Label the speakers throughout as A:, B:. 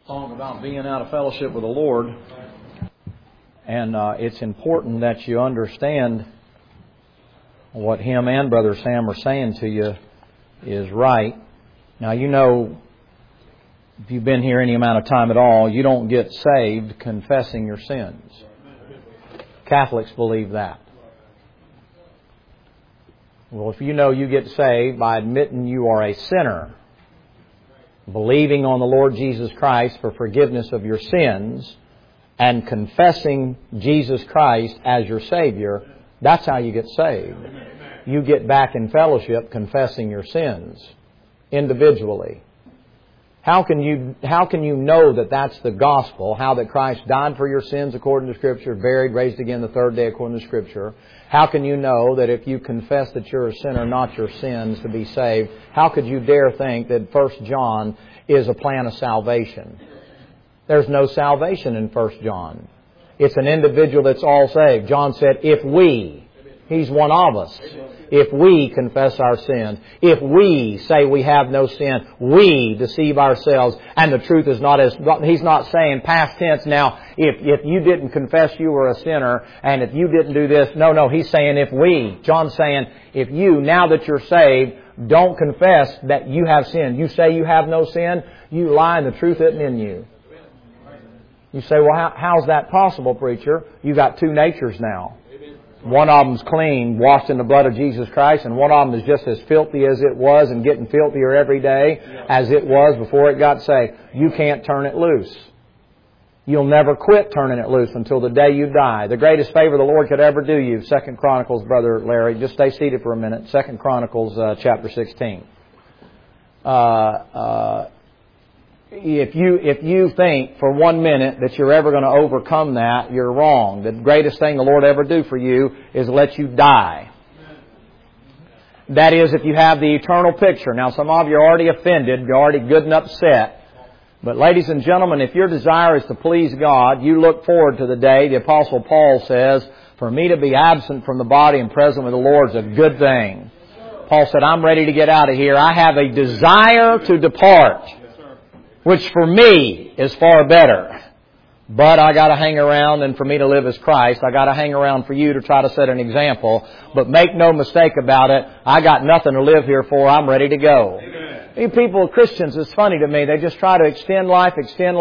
A: song about being out of fellowship with the Lord. And it's important that you understand what him and Brother Sam are saying to you is right. Now, you know, if you've been here any amount of time at all, you don't get saved confessing your sins. Catholics believe that. Well, if you know you get saved by admitting you are a sinner, believing on the Lord Jesus Christ for forgiveness of your sins, and confessing Jesus Christ as your Savior, that's how you get saved. You get back in fellowship confessing your sins individually. How can you know that that's the gospel? How that Christ died for your sins according to Scripture, buried, raised again the third day according to Scripture? How can you know that if you confess that you're a sinner, not your sins, to be saved? How could you dare think that 1 John is a plan of salvation? There's no salvation in 1 John. It's an individual that's all saved. John said, if we, he's one of us, if we confess our sins, if we say we have no sin, we deceive ourselves, and the truth is not as... He's not saying past tense now, if you didn't confess you were a sinner, and if you didn't do this. No, he's saying if we. John's saying if you, now that you're saved, don't confess that you have sin. You say you have no sin, you lie and the truth isn't in you. You say, well, how's that possible, preacher? You got two natures now. One of them's clean, washed in the blood of Jesus Christ, and one of them is just as filthy as it was and getting filthier every day as it was before it got saved. You can't turn it loose. You'll never quit turning it loose until the day you die. The greatest favor the Lord could ever do you, 2 Chronicles, Brother Larry. Just stay seated for a minute. 2 Chronicles chapter 16. If you think for 1 minute that you're ever going to overcome that, you're wrong. The greatest thing the Lord ever do for you is let you die. That is, if you have the eternal picture. Now, some of you are already offended. You're already good and upset. But ladies and gentlemen, if your desire is to please God, you look forward to the day. The Apostle Paul says, for me to be absent from the body and present with the Lord is a good thing. Paul said, I'm ready to get out of here. I have a desire to depart, which for me is far better. But I got to hang around, and for me to live as Christ, I got to hang around for you to try to set an example. But make no mistake about it, I got nothing to live here for. I'm ready to go. You people, Christians, it's funny to me. They just try to extend life.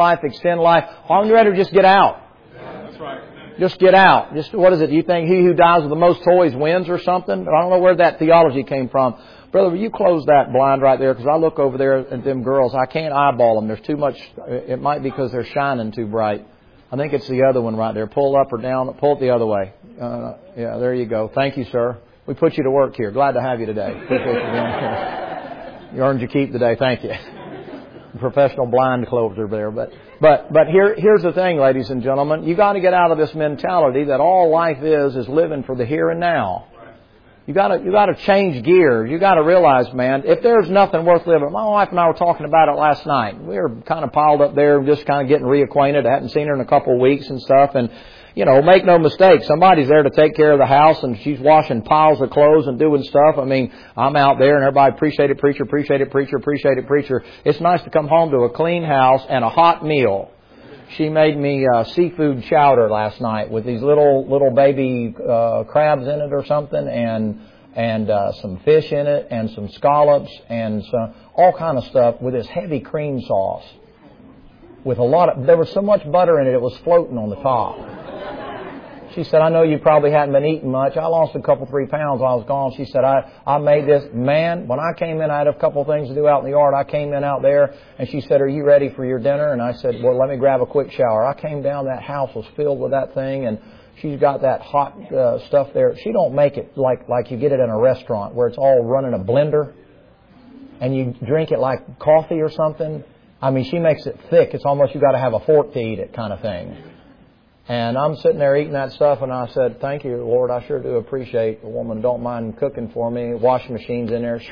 A: I'm ready to just get out.
B: That's right.
A: Just get out. Just, what is it? You think he who dies with the most toys wins or something? I don't know where that theology came from. Brother, will you close that blind right there? Because I look over there at them girls. I can't eyeball them. There's too much. It might be because they're shining too bright. I think it's the other one right there. Pull up or down. Pull it the other way. Yeah, there you go. Thank you, sir. We put you to work here. Glad to have you today. Appreciate you being here. You earned your keep today. Thank you. Professional blind closer there. But here's the thing, ladies and gentlemen. You got to get out of this mentality that all life is living for the here and now. You got to change gears. You got to realize, man, if there's nothing worth living. My wife and I were talking about it last night. We were kind of piled up there, just kind of getting reacquainted. I hadn't seen her in a couple of weeks and stuff. And, you know, make no mistake, somebody's there to take care of the house, and she's washing piles of clothes and doing stuff. I mean, I'm out there, and everybody appreciate it, preacher, appreciate it, preacher, appreciate it, preacher. It's nice to come home to a clean house and a hot meal. She made me seafood chowder last night with these little baby crabs in it or something, and some fish in it, and some scallops, and all kind of stuff with this heavy cream sauce. With there was so much butter in it was floating on the top. She said, I know you probably hadn't been eating much. I lost a couple, 3 pounds while I was gone. She said, I made this. Man, when I came in, I had a couple of things to do out in the yard. I came in out there, and she said, are you ready for your dinner? And I said, well, let me grab a quick shower. I came down, that house was filled with that thing, and she's got that hot stuff there. She don't make it like you get it in a restaurant where it's all run in a blender, and you drink it like coffee or something. I mean, she makes it thick. It's almost you got to have a fork to eat it kind of thing. And I'm sitting there eating that stuff, and I said, thank you, Lord. I sure do appreciate a woman don't mind cooking for me. Washing machine's in there.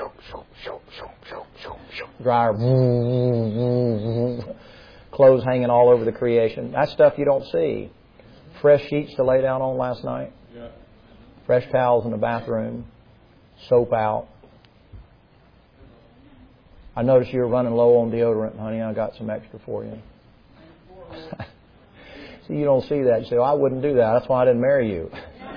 A: Dryer. Clothes hanging all over the creation. That stuff you don't see. Fresh sheets to lay down on last night. Fresh towels in the bathroom. Soap out. I noticed you were running low on deodorant, honey. I got some extra for you. So you don't see that. You say, well, I wouldn't do that. That's why I didn't marry you.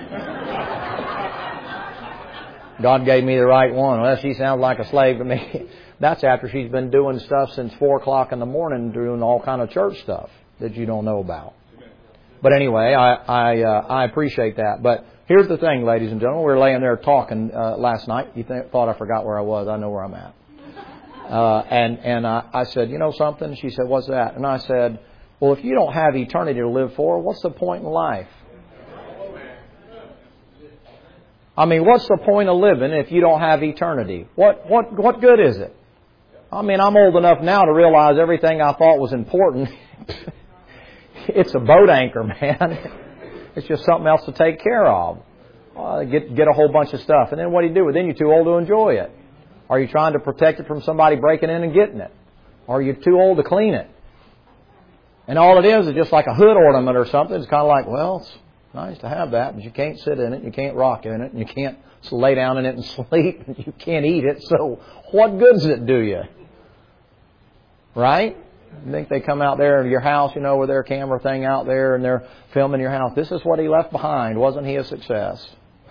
A: God gave me the right one. Well, she sounds like a slave to me. That's after she's been doing stuff since 4 o'clock in the morning, doing all kind of church stuff that you don't know about. But anyway, I appreciate that. But here's the thing, ladies and gentlemen. We were laying there talking last night. You thought I forgot where I was. I know where I'm at. And I said, you know something? She said, what's that? And I said, well, if you don't have eternity to live for, what's the point in life? I mean, what's the point of living if you don't have eternity? What good is it? I mean, I'm old enough now to realize everything I thought was important. It's a boat anchor, man. It's just something else to take care of. Get a whole bunch of stuff. And then what do you do? Then you're too old to enjoy it. Are you trying to protect it from somebody breaking in and getting it? Or are you too old to clean it? And all it is just like a hood ornament or something. It's kind of like, well, it's nice to have that, but you can't sit in it, you can't rock in it, and you can't lay down in it and sleep, and you can't eat it. So what good does it do you? Right? You think they come out there in your house, you know, with their camera thing out there, and they're filming your house. This is what he left behind. Wasn't he a success?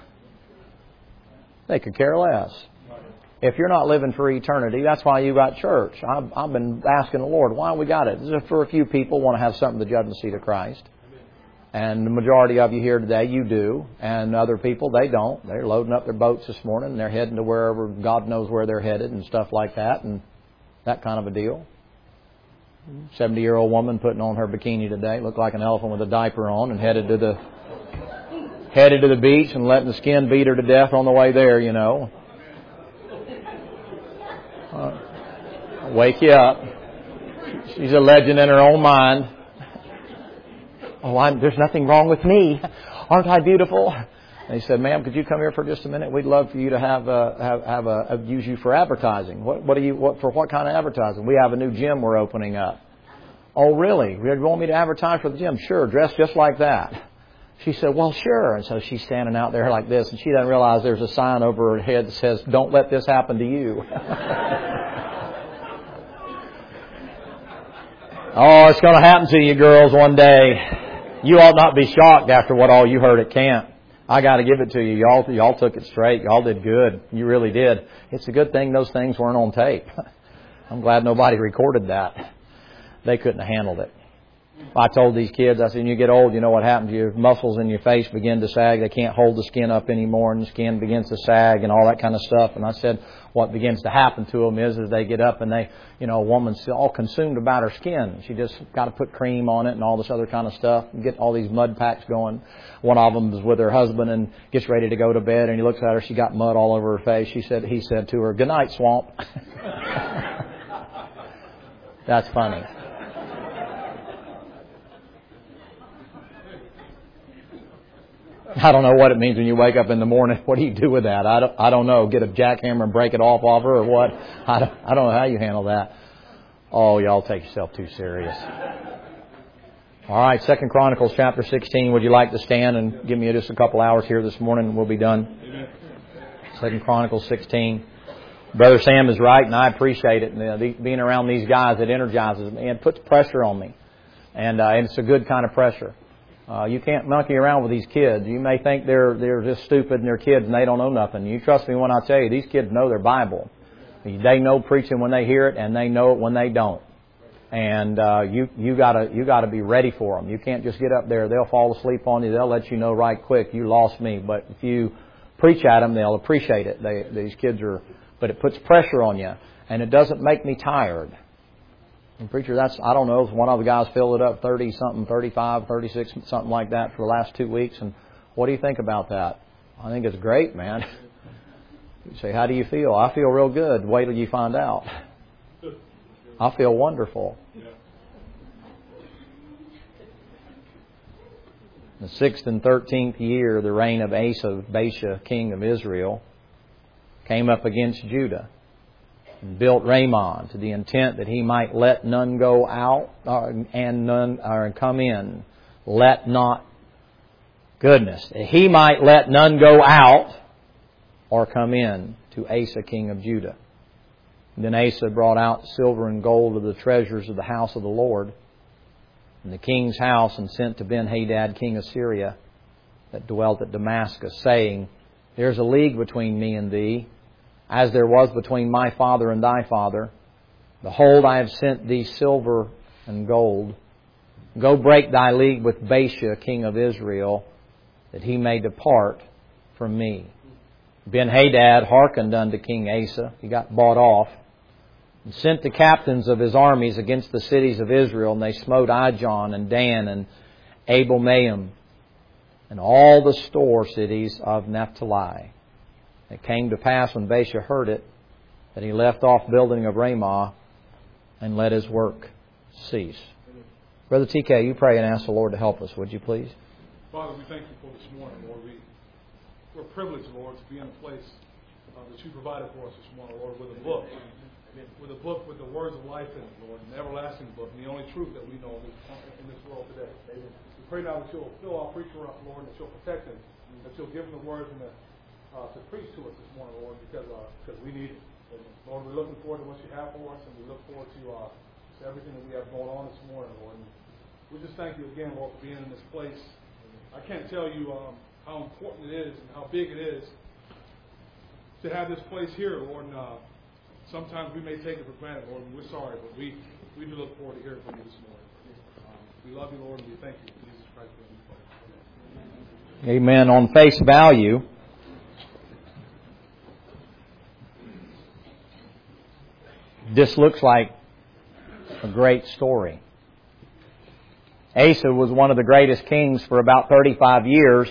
A: They could care less. If you're not living for eternity, that's why you got church. I've been asking the Lord, why we got it? This is for a few people want to have something to judge the seat of Christ. And the majority of you here today, you do. And other people, they don't. They're loading up their boats this morning, and they're heading to wherever God knows where they're headed and stuff like that, and that kind of a deal. 70-year-old woman putting on her bikini today, looked like an elephant with a diaper on, and headed to the beach and letting the skin beat her to death on the way there, you know. Wake you up. She's a legend in her own mind. Oh, there's nothing wrong with me. Aren't I beautiful? And he said, ma'am, could you come here for just a minute? We'd love for you to use you for advertising. For what kind of advertising? We have a new gym we're opening up. Oh, really? You want me to advertise for the gym? Sure, dress just like that. She said, well, sure. And so she's standing out there like this, and she doesn't realize there's a sign over her head that says, don't let this happen to you. Oh, it's going to happen to you girls one day. You ought not be shocked after what all you heard at camp. I got to give it to you. Y'all took it straight. Y'all did good. You really did. It's a good thing those things weren't on tape. I'm glad nobody recorded that. They couldn't have handled it. I told these kids, I said, when you get old, you know what happens. Your muscles in your face begin to sag. They can't hold the skin up anymore, and the skin begins to sag and all that kind of stuff. And I said, what begins to happen to them is they get up and they, you know, a woman's all consumed about her skin. She just got to put cream on it and all this other kind of stuff and get all these mud packs going. One of them is with her husband and gets ready to go to bed, and he looks at her. She got mud all over her face. He said to her, "Good night, swamp." That's funny. I don't know what it means when you wake up in the morning. What do you do with that? I don't know. Get a jackhammer and break it off of her or what? I don't know how you handle that. Oh, y'all take yourself too serious. All right, 2 Chronicles chapter 16. Would you like to stand and give me just a couple hours here this morning and we'll be done? 2 Chronicles 16. Brother Sam is right, and I appreciate it. Being around these guys, it energizes me and puts pressure on me. And it's a good kind of pressure. You can't monkey around with these kids. You may think they're just stupid and they're kids and they don't know nothing. You trust me when I tell you, these kids know their Bible. They know preaching when they hear it, and they know it when they don't. And you gotta be ready for them. You can't just get up there. They'll fall asleep on you. They'll let you know right quick, you lost me. But if you preach at them, they'll appreciate it. These kids are, but it puts pressure on you, and it doesn't make me tired. And preacher, I don't know, one of the guys filled it up 30-something, 35, 36, something like that for the last 2 weeks. And what do you think about that? I think it's great, man. You say, how do you feel? I feel real good. Wait till you find out. I feel wonderful. The 6th and 13th year of the reign of Asa, Baasha, king of Israel, came up against Judah. And built Ramon to the intent that he might let none go out and none come in. Let not. Goodness. He might let none go out or come in to Asa, king of Judah. And then Asa brought out silver and gold of the treasures of the house of the Lord. in the king's house, and sent to Ben-Hadad, king of Syria, that dwelt at Damascus, saying, There is a league between me and thee, as there was between my father and thy father. Behold, I have sent thee silver and gold. Go break thy league with Baasha, king of Israel, that he may depart from me. Ben-Hadad hearkened unto King Asa. He got bought off. And sent the captains of his armies against the cities of Israel, and they smote Ijon and Dan and Abel-Maim and all the store cities of Naphtali. It came to pass when Baasha heard it, that he left off building of Ramah and let his work cease. Brother TK, you pray and ask the Lord to help us, would you please?
B: Father, we thank you for this morning, Lord. We're privileged, Lord, to be in a place that you provided for us this morning, Lord, with a book. With a book with the words of life in it, Lord, an everlasting book, and the only truth that we know in this world today. We pray now that you'll fill our preacher up, Lord, and that you'll protect him, and that you'll give him the words and to preach to us this morning, Lord, because we need it. Lord, we're looking forward to what you have for us, and we look forward to everything that we have going on this morning, Lord. And we just thank you again, Lord, for being in this place. I can't tell you how important it is and how big it is to have this place here, Lord. And sometimes we may take it for granted, Lord, and we're sorry, but we do look forward to hearing from you this morning. We love you, Lord, and we thank you in Jesus Christ.
A: Amen. On face value, this looks like a great story. Asa was one of the greatest kings for about 35 years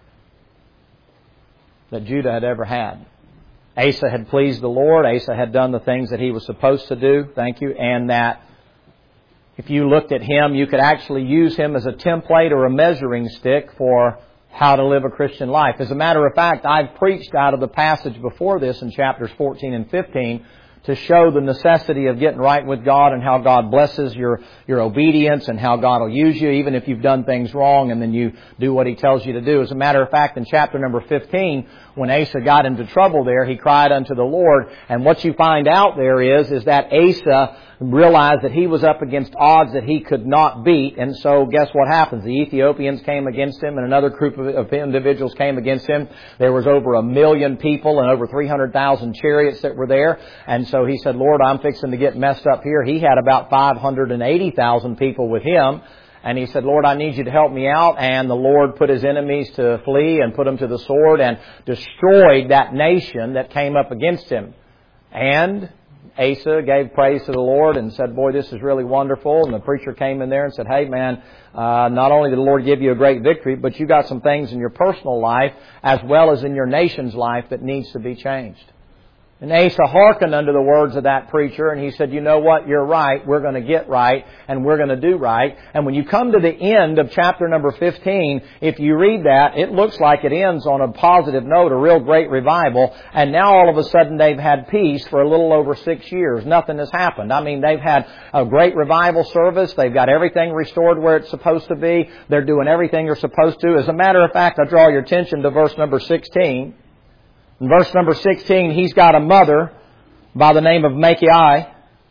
A: that Judah had ever had. Asa had pleased the Lord. Asa had done the things that he was supposed to do. Thank you. And that if you looked at him, you could actually use him as a template or a measuring stick for how to live a Christian life. As a matter of fact, I've preached out of the passage before this in chapters 14 and 15 to show the necessity of getting right with God and how God blesses your obedience and how God will use you even if you've done things wrong and then you do what He tells you to do. As a matter of fact, in chapter number 15, when Asa got into trouble there, he cried unto the Lord. And what you find out there is that Asa realized that he was up against odds that he could not beat. And so guess what happens? The Ethiopians came against him and another group of individuals came against him. There was over 1 million people and over 300,000 chariots that were there. And so he said, Lord, I'm fixing to get messed up here. He had about 580,000 people with him. And he said, Lord, I need you to help me out. And the Lord put his enemies to flee and put them to the sword and destroyed that nation that came up against him. And Asa gave praise to the Lord and said, boy, this is really wonderful. And the preacher came in there and said, hey, man, not only did the Lord give you a great victory, but you got some things in your personal life as well as in your nation's life that needs to be changed. And Asa hearkened unto the words of that preacher, and he said, you know what, you're right, we're going to get right, and we're going to do right. And when you come to the end of chapter number 15, if you read that, it looks like it ends on a positive note, a real great revival, and now all of a sudden they've had peace for a little over 6 years. Nothing has happened. I mean, they've had a great revival service, they've got everything restored where it's supposed to be, they're doing everything they're supposed to. As a matter of fact, I draw your attention to verse number 16. In verse number 16, he's got a mother by the name of Machiai,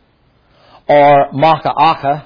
A: or Makaaka,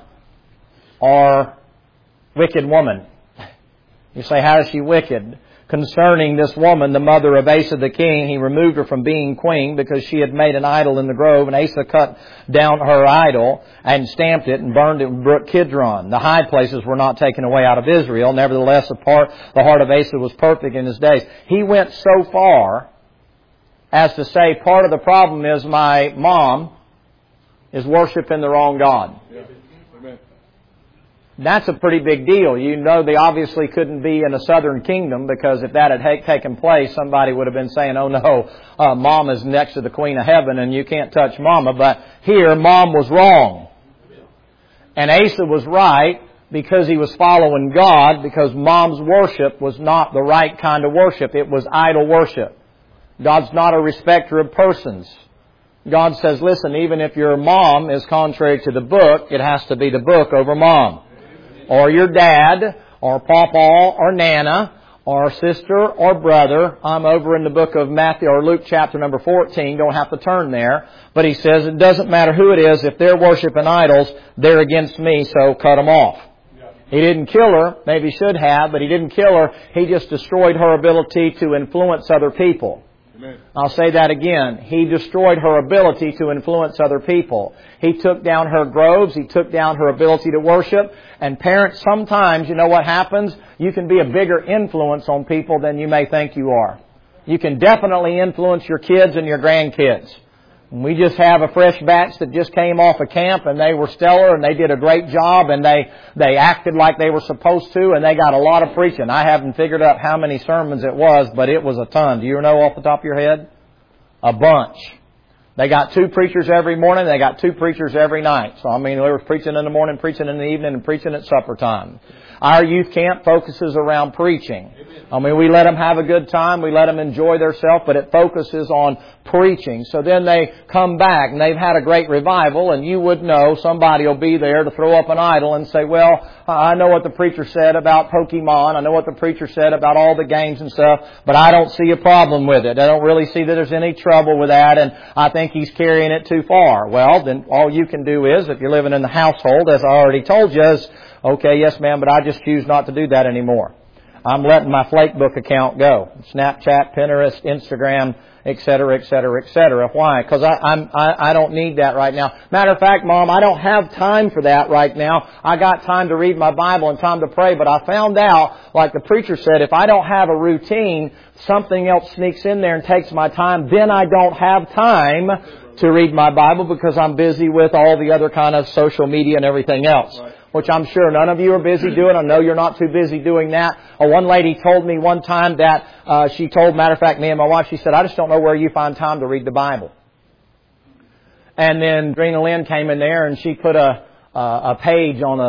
A: or wicked woman. You say, how is she wicked? Concerning this woman, the mother of Asa the king, he removed her from being queen because she had made an idol in the grove, and Asa cut down her idol and stamped it and burned it in Brook Kidron. The high places were not taken away out of Israel. Nevertheless, the heart of Asa was perfect in his days. He went so far as to say, part of the problem is my mom is worshiping the wrong God.
B: Yeah. Amen.
A: That's a pretty big deal. You know, they obviously couldn't be in a southern kingdom because if that had taken place, somebody would have been saying, oh no, mom is next to the Queen of Heaven and you can't touch mama. But here, mom was wrong. And Asa was right because he was following God, because mom's worship was not the right kind of worship. It was idol worship. God's not a respecter of persons. God says, listen, even if your mom is contrary to the book, it has to be the book over mom. Or your dad, or papa, or nana, or sister, or brother. I'm over in the book of Matthew, or Luke chapter number 14. Don't have to turn there. But he says, it doesn't matter who it is. If they're worshiping idols, they're against me, so cut them off.
B: Yeah.
A: He didn't kill her. Maybe he should have, but he didn't kill her. He just destroyed her ability to influence other people.
B: Amen.
A: I'll say that again. He destroyed her ability to influence other people. He took down her groves. He took down her ability to worship. And parents, sometimes, you know what happens? You can be a bigger influence on people than you may think you are. You can definitely influence your kids and your grandkids. We just have a fresh batch that just came off of camp, and they were stellar, and they did a great job, and they acted like they were supposed to, and they got a lot of preaching. I haven't figured out how many sermons it was, but it was a ton. Do you know off the top of your head? A bunch. They got 2 preachers every morning. They got 2 preachers every night. So, I mean, they were preaching in the morning, preaching in the evening, and preaching at supper time. Our youth camp focuses around preaching. I mean, we let them have a good time. We let them enjoy themselves, but it focuses on preaching. So then they come back, and they've had a great revival, and you would know somebody will be there to throw up an idol and say, well, I know what the preacher said about Pokemon. I know what the preacher said about all the games and stuff, but I don't see a problem with it. I don't really see that there's any trouble with that, and I think he's carrying it too far. Well, then all you can do is, if you're living in the household, as I already told you, is, okay, yes ma'am, but I just choose not to do that anymore. I'm letting my Flakebook account go. Snapchat, Pinterest, Instagram, etc., etc., etc. Why? Because I don't need that right now. Matter of fact, Mom, I don't have time for that right now. I got time to read my Bible and time to pray, but I found out, like the preacher said, if I don't have a routine, something else sneaks in there and takes my time, then I don't have time to read my Bible because I'm busy with all the other kind of social media and everything else. Right. Which I'm sure none of you are busy doing. I know you're not too busy doing that. One lady told me one time that she told, matter of fact, me and my wife, she said, I just don't know where you find time to read the Bible. And then Drina Lynn came in there and she put a page on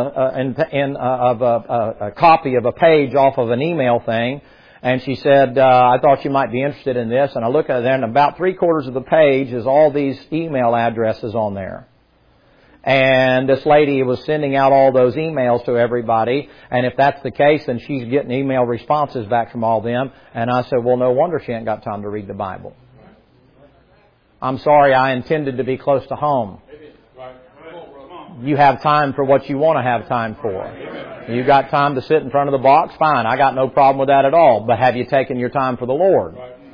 A: a copy of a page off of an email thing. And she said, I thought you might be interested in this. And I look at it, and about 3/4 of the page is all these email addresses on there. And this lady was sending out all those emails to everybody. And if that's the case, then she's getting email responses back from all them. And I said, well, no wonder she ain't got time to read the Bible. I'm sorry, I intended to be close to home. You have time for what you want to have time for. You got time to sit in front of the box? Fine, I got no problem with that at all. But have you taken your time for the Lord?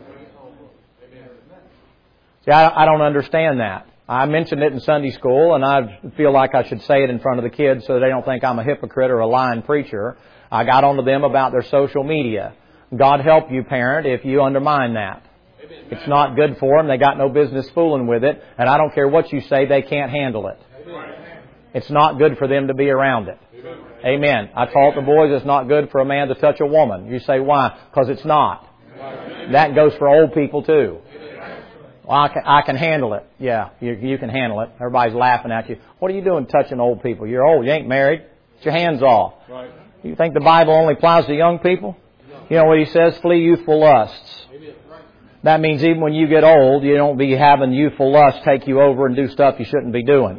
A: See, I don't understand that. I mentioned it in Sunday school, and I feel like I should say it in front of the kids so they don't think I'm a hypocrite or a lying preacher. I got onto them about their social media. God help you, parent, if you undermine that. It's not good for them. They got no business fooling with it. And I don't care what you say, they can't handle it. It's not good for them to be around it. Amen. I taught the boys it's not good for a man to touch a woman. You say, why? Because it's not. That goes for old people too. Well, I can handle it. Yeah, you can handle it. Everybody's laughing at you. What are you doing touching old people? You're old. You ain't married. Get your hands off. Right. You think the Bible only applies to young people? You know what he says? Flee youthful lusts. That means even when you get old, you don't be having youthful lusts take you over and do stuff you shouldn't be doing.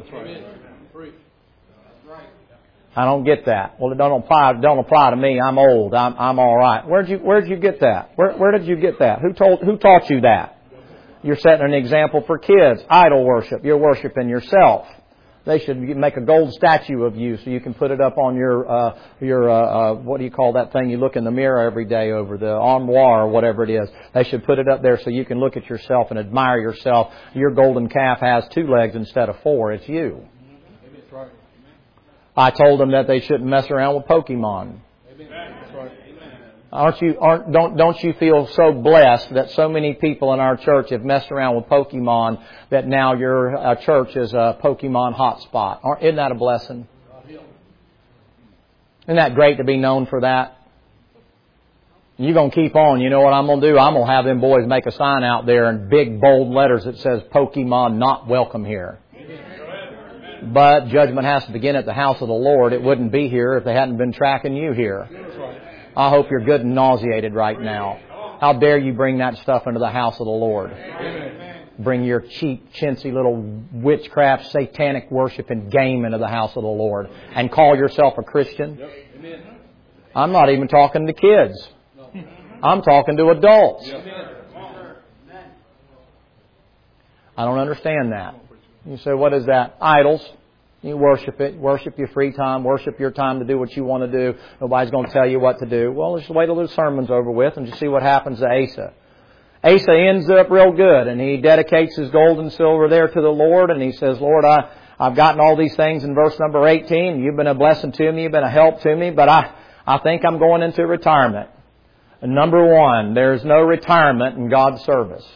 A: I don't get that. Well, it don't apply to me. I'm old. I'm all right. Where'd you get that? Where did you get that? Who taught you that? You're setting an example for kids. Idol worship. You're worshiping yourself. They should make a gold statue of you so you can put it up on your what do you call that thing you look in the mirror every day over, the armoire or whatever it is. They should put it up there so you can look at yourself and admire yourself. Your golden calf has 2 legs instead of 4. It's you. I told them that they shouldn't mess around with Pokemon. Don't you feel so blessed that so many people in our church have messed around with Pokemon that now your church is a Pokemon hotspot? Isn't that a blessing? Isn't that great to be known for that? You're going to keep on. You know what I'm going to do? I'm going to have them boys make a sign out there in big bold letters that says Pokemon not welcome here. But judgment has to begin at the house of the Lord. It wouldn't be here if they hadn't been tracking you here. I hope you're good and nauseated right now. How dare you bring that stuff into the house of the Lord? Bring your cheap, chintzy little witchcraft, satanic worship and game into the house of the Lord and call yourself a Christian? I'm not even talking to kids. I'm talking to adults. I don't understand that. You say, what is that? Idols. You worship it. Worship your free time. Worship your time to do what you want to do. Nobody's going to tell you what to do. Well, just wait till the sermon's over with and just see what happens to Asa. Asa ends up real good, and he dedicates his gold and silver there to the Lord, and he says, Lord, I've gotten all these things in verse number 18. You've been a blessing to me. You've been a help to me, but I think I'm going into retirement. And number one, there's no retirement in God's service.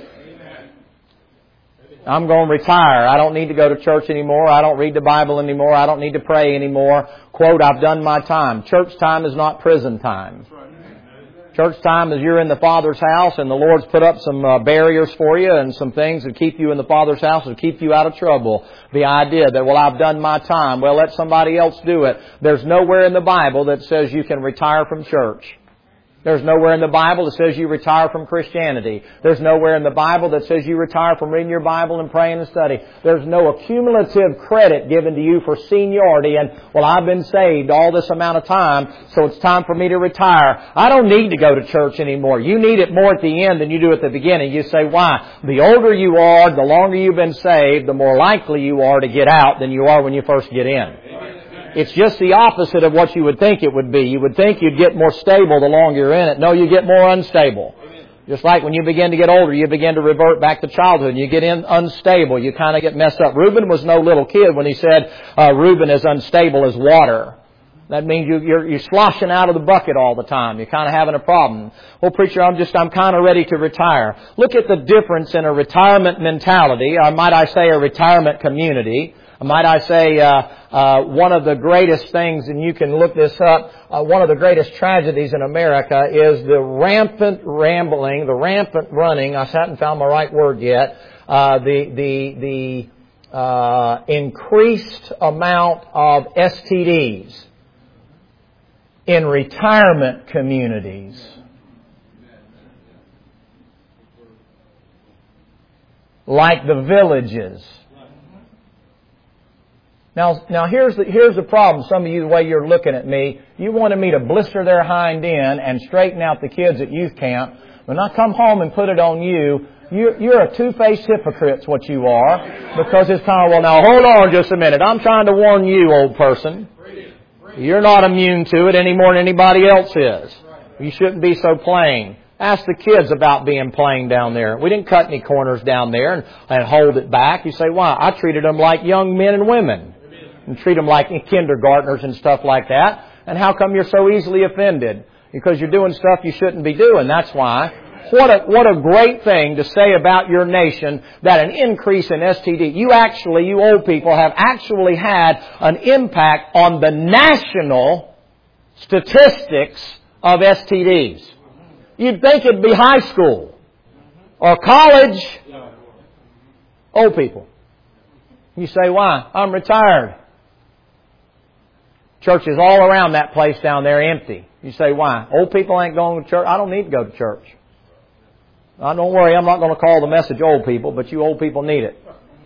A: I'm going to retire. I don't need to go to church anymore. I don't read the Bible anymore. I don't need to pray anymore. Quote, I've done my time. Church time is not prison time. Church time is you're in the Father's house and the Lord's put up some barriers for you and some things that keep you in the Father's house and keep you out of trouble. The idea that, well, I've done my time. Well, let somebody else do it. There's nowhere in the Bible that says you can retire from church. There's nowhere in the Bible that says you retire from Christianity. There's nowhere in the Bible that says you retire from reading your Bible and praying and study. There's no accumulative credit given to you for seniority and, well, I've been saved all this amount of time, so it's time for me to retire. I don't need to go to church anymore. You need it more at the end than you do at the beginning. You say, why? The older you are, the longer you've been saved, the more likely you are to get out than you are when you first get in. It's just the opposite of what you would think it would be. You would think you'd get more stable the longer you're in it. No, you get more unstable. Just like when you begin to get older, you begin to revert back to childhood. You get unstable. You kind of get messed up. Reuben was no little kid when he said, Reuben is unstable as water. That means you're sloshing out of the bucket all the time. You're kind of having a problem. Well, preacher, I'm kind of ready to retire. Look at the difference in a retirement mentality, or might I say a retirement community. Might I say, one of the greatest things, and you can look this up, one of the greatest tragedies in America is the rampant rambling, the rampant running, I haven't found my right word yet, the increased amount of STDs in retirement communities. Like the villages. Now here's the problem. Some of you, the way you're looking at me, you wanted me to blister their hind end and straighten out the kids at youth camp. When I come home and put it on you, you're a two-faced hypocrite's what you are. Because it's kind of, well, now hold on just a minute. I'm trying to warn you, old person. You're not immune to it any more than anybody else is. You shouldn't be so plain. Ask the kids about being plain down there. We didn't cut any corners down there and hold it back. You say, why? I treated them like young men and women. And treat them like kindergartners and stuff like that. And how come you're so easily offended? Because you're doing stuff you shouldn't be doing. That's why. What a great thing to say about your nation that an increase in STD. You old people, have actually had an impact on the national statistics of STDs. You'd think it'd be high school or college. Old people. You say, why? I'm retired. Churches all around that place down there empty. You say, why? Old people ain't going to church. I don't need to go to church. Don't worry, I'm not going to call the message old people, but you old people need it.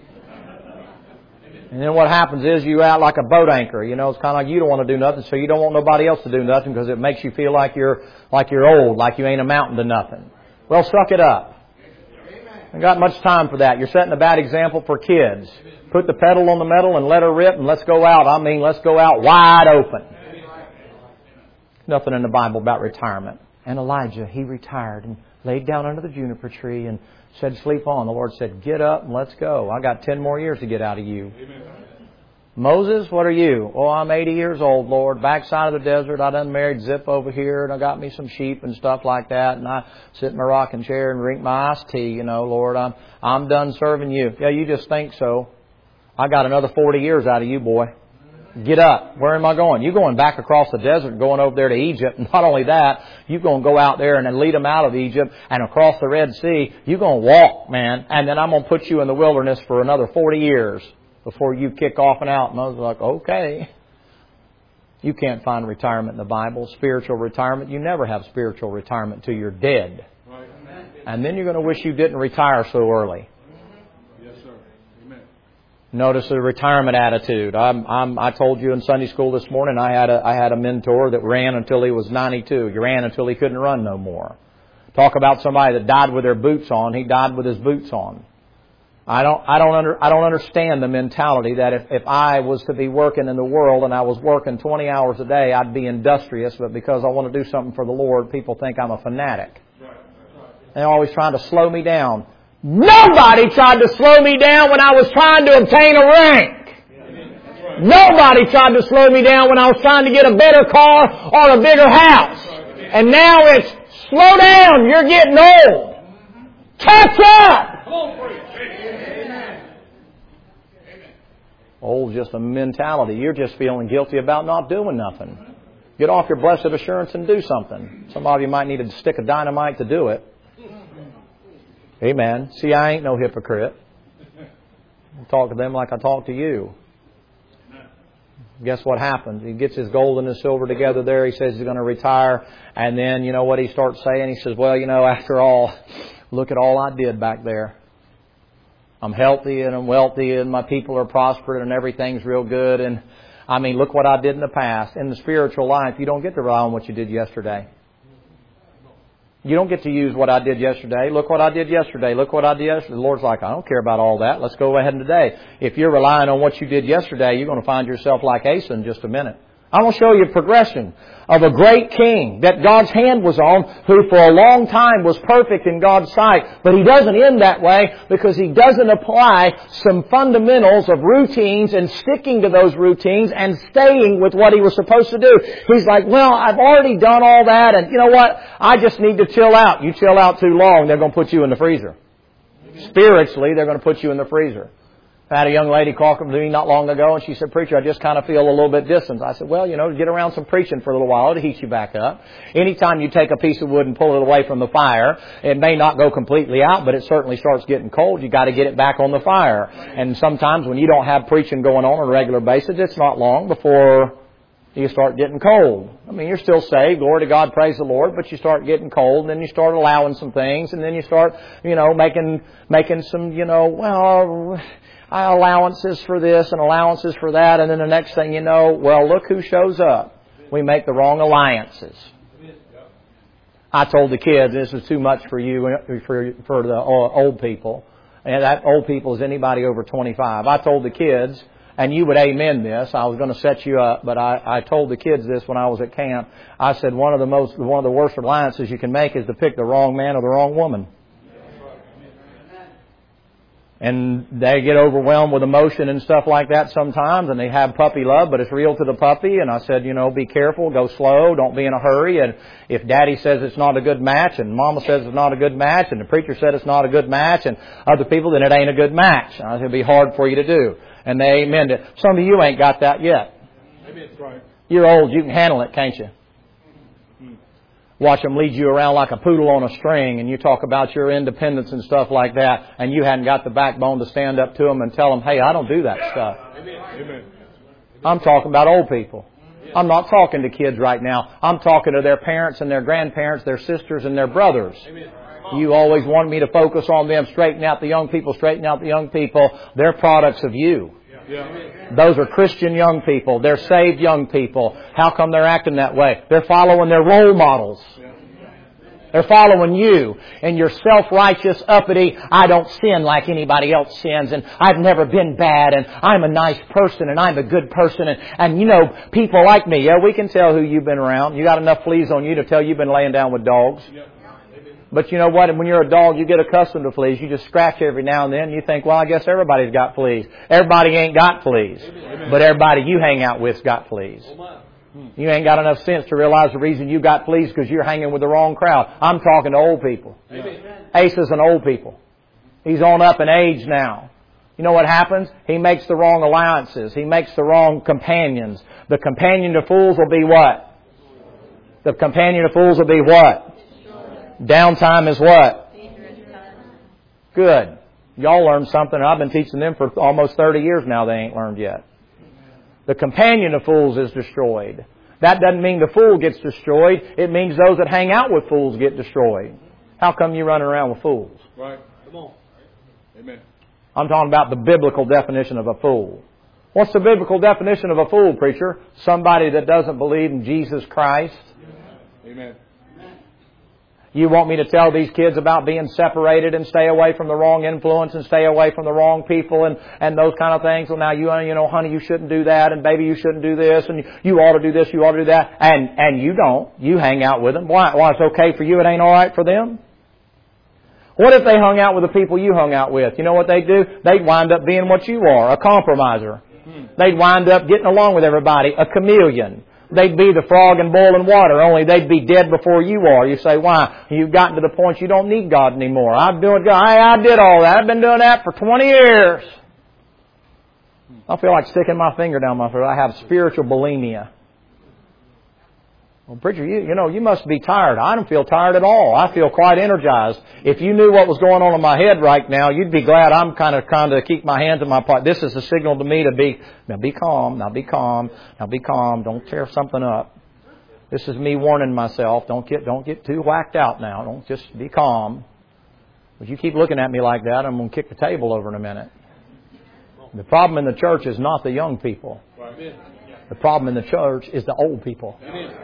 A: And then what happens is you out like a boat anchor. You know, it's kind of like you don't want to do nothing, so you don't want nobody else to do nothing because it makes you feel like you're old, like you ain't amounting to nothing. Well, suck it up. I got much time for that. You're setting a bad example for kids. Put the pedal on the metal and let her rip and let's go out. Let's go out wide open. Nothing in the Bible about retirement. And Elijah, he retired and laid down under the juniper tree and said, sleep on. The Lord said, get up and let's go. I got 10 more years to get out of you. Amen. Moses, what are you? Oh, I'm 80 years old, Lord. Backside of the desert. I done married Zip over here and I got me some sheep and stuff like that. And I sit in my rocking chair and drink my iced tea, you know, Lord. I'm done serving you. Yeah, you just think so. I got another 40 years out of you, boy. Get up. Where am I going? You're going back across the desert, going over there to Egypt. Not only that, you're going to go out there and then lead them out of Egypt and across the Red Sea. You're going to walk, man. And then I'm going to put you in the wilderness for another 40 years before you kick off and out. And I was like, okay. You can't find retirement in the Bible. Spiritual retirement. You never have spiritual retirement till you're dead. Right. And then you're going to wish you didn't retire so early. Notice the retirement attitude. I told you in Sunday school this morning I had a mentor that ran until he was 92. He ran until he couldn't run no more. Talk about somebody that died with their boots on. He died with his boots on. I don't understand the mentality that if I was to be working in the world and I was working 20 hours a day, I'd be industrious, but because I want to do something for the Lord, people think I'm a fanatic. They're always trying to slow me down. Nobody tried to slow me down when I was trying to obtain a rank. Nobody tried to slow me down when I was trying to get a better car or a bigger house. And now it's, slow down, you're getting old. Catch up! Old's just a mentality. You're just feeling guilty about not doing nothing. Get off your blessed assurance and do something. Some of you might need a stick of dynamite to do it. Amen. See, I ain't no hypocrite. I talk to them like I talk to you. Guess what happens? He gets his gold and his silver together there. He says he's going to retire. And then, you know what he starts saying? He says, well, after all, look at all I did back there. I'm healthy and I'm wealthy and my people are prosperous and everything's real good. And I mean, look what I did in the past. In the spiritual life, you don't get to rely on what you did yesterday. You don't get to use what I did yesterday. Look what I did yesterday. Look what I did yesterday. The Lord's like, I don't care about all that. Let's go ahead and today. If you're relying on what you did yesterday, you're going to find yourself like Asa in just a minute. I want to show you a progression of a great king that God's hand was on, who for a long time was perfect in God's sight. But He doesn't end that way because He doesn't apply some fundamentals of routines and sticking to those routines and staying with what He was supposed to do. He's like, well, I've already done all that, and you know what? I just need to chill out. You chill out too long, they're going to put you in the freezer. Spiritually, they're going to put you in the freezer. I had a young lady call to me not long ago, and she said, preacher, I just kind of feel a little bit distant. I said, well, get around some preaching for a little while. It'll heat you back up. Anytime you take a piece of wood and pull it away from the fire, it may not go completely out, but it certainly starts getting cold. You got to get it back on the fire. And sometimes when you don't have preaching going on a regular basis, it's not long before you start getting cold. I mean, you're still saved. Glory to God, praise the Lord. But you start getting cold, and then you start allowing some things, and then you start, making some, allowances for this and allowances for that. And then the next thing you know, well, look who shows up. We make the wrong alliances. I told the kids, this is too much for you, for the old people. And that old people is anybody over 25. I told the kids, and you would amen this. I was going to set you up, but I told the kids this when I was at camp. I said one of the worst alliances you can make is to pick the wrong man or the wrong woman. And they get overwhelmed with emotion and stuff like that sometimes, and they have puppy love, but it's real to the puppy. And I said, be careful, go slow, don't be in a hurry. And if Daddy says it's not a good match, and Mama says it's not a good match, and the preacher said it's not a good match, and other people, then it ain't a good match. And I said, it'll be hard for you to do. And they amened it. Some of you ain't got that yet. You're old, you can handle it, can't you? Watch them lead you around like a poodle on a string, and you talk about your independence and stuff like that, and you hadn't got the backbone to stand up to them and tell them, hey, I don't do that stuff. Amen. I'm talking about old people. I'm not talking to kids right now. I'm talking to their parents and their grandparents, their sisters and their brothers. You always wanted me to focus on them, straighten out the young people. They're products of you. Those are Christian young people. They're saved young people. How come they're acting that way? They're following their role models. They're following you and your self-righteous, uppity, I don't sin like anybody else sins, and I've never been bad, and I'm a nice person, and I'm a good person, and people like me. Yeah, we can tell who you've been around. You got enough fleas on you to tell you've been laying down with dogs. But you know what? When you're a dog, you get accustomed to fleas. You just scratch every now and then. And you think, well, I guess everybody's got fleas. Everybody ain't got fleas. But everybody you hang out with's got fleas. You ain't got enough sense to realize the reason you got fleas because you're hanging with the wrong crowd. I'm talking to old people. Asa's an old people. He's on up in age now. You know what happens? He makes the wrong alliances. He makes the wrong companions. The companion to fools will be what? The companion to fools will be what? Downtime is what? Good. Y'all learned something. I've been teaching them for almost 30 years now. They ain't learned yet. The companion of fools is destroyed. That doesn't mean the fool gets destroyed. It means those that hang out with fools get destroyed. How come you running around with fools?
B: Right. Come on. Amen.
A: I'm talking about the biblical definition of a fool. What's the biblical definition of a fool, preacher? Somebody that doesn't believe in Jesus Christ.
B: Amen.
A: You want me to tell these kids about being separated and stay away from the wrong influence and stay away from the wrong people and those kind of things? Well, now, you know, honey, you shouldn't do that, and baby, you shouldn't do this, and you ought to do this, you ought to do that. And you don't. You hang out with them. Why? Well, it's okay for you, it ain't all right for them? What if they hung out with the people you hung out with? You know what they'd do? They'd wind up being what you are, a compromiser. They'd wind up getting along with everybody, a chameleon. They'd be the frog in boiling water, only they'd be dead before you are. You say, why? You've gotten to the point you don't need God anymore. I did all that. I've been doing that for 20 years. I feel like sticking my finger down my throat. I have spiritual bulimia. Well, preacher, you must be tired. I don't feel tired at all. I feel quite energized. If you knew what was going on in my head right now, you'd be glad I'm kind of trying to keep my hands in my pocket. This is a signal to me to be calm. Now be calm. Don't tear something up. This is me warning myself. Don't get too whacked out now. Don't just be calm. If you keep looking at me like that, I'm going to kick the table over in a minute. The problem in the church is not the young people. The problem in the church is the old people.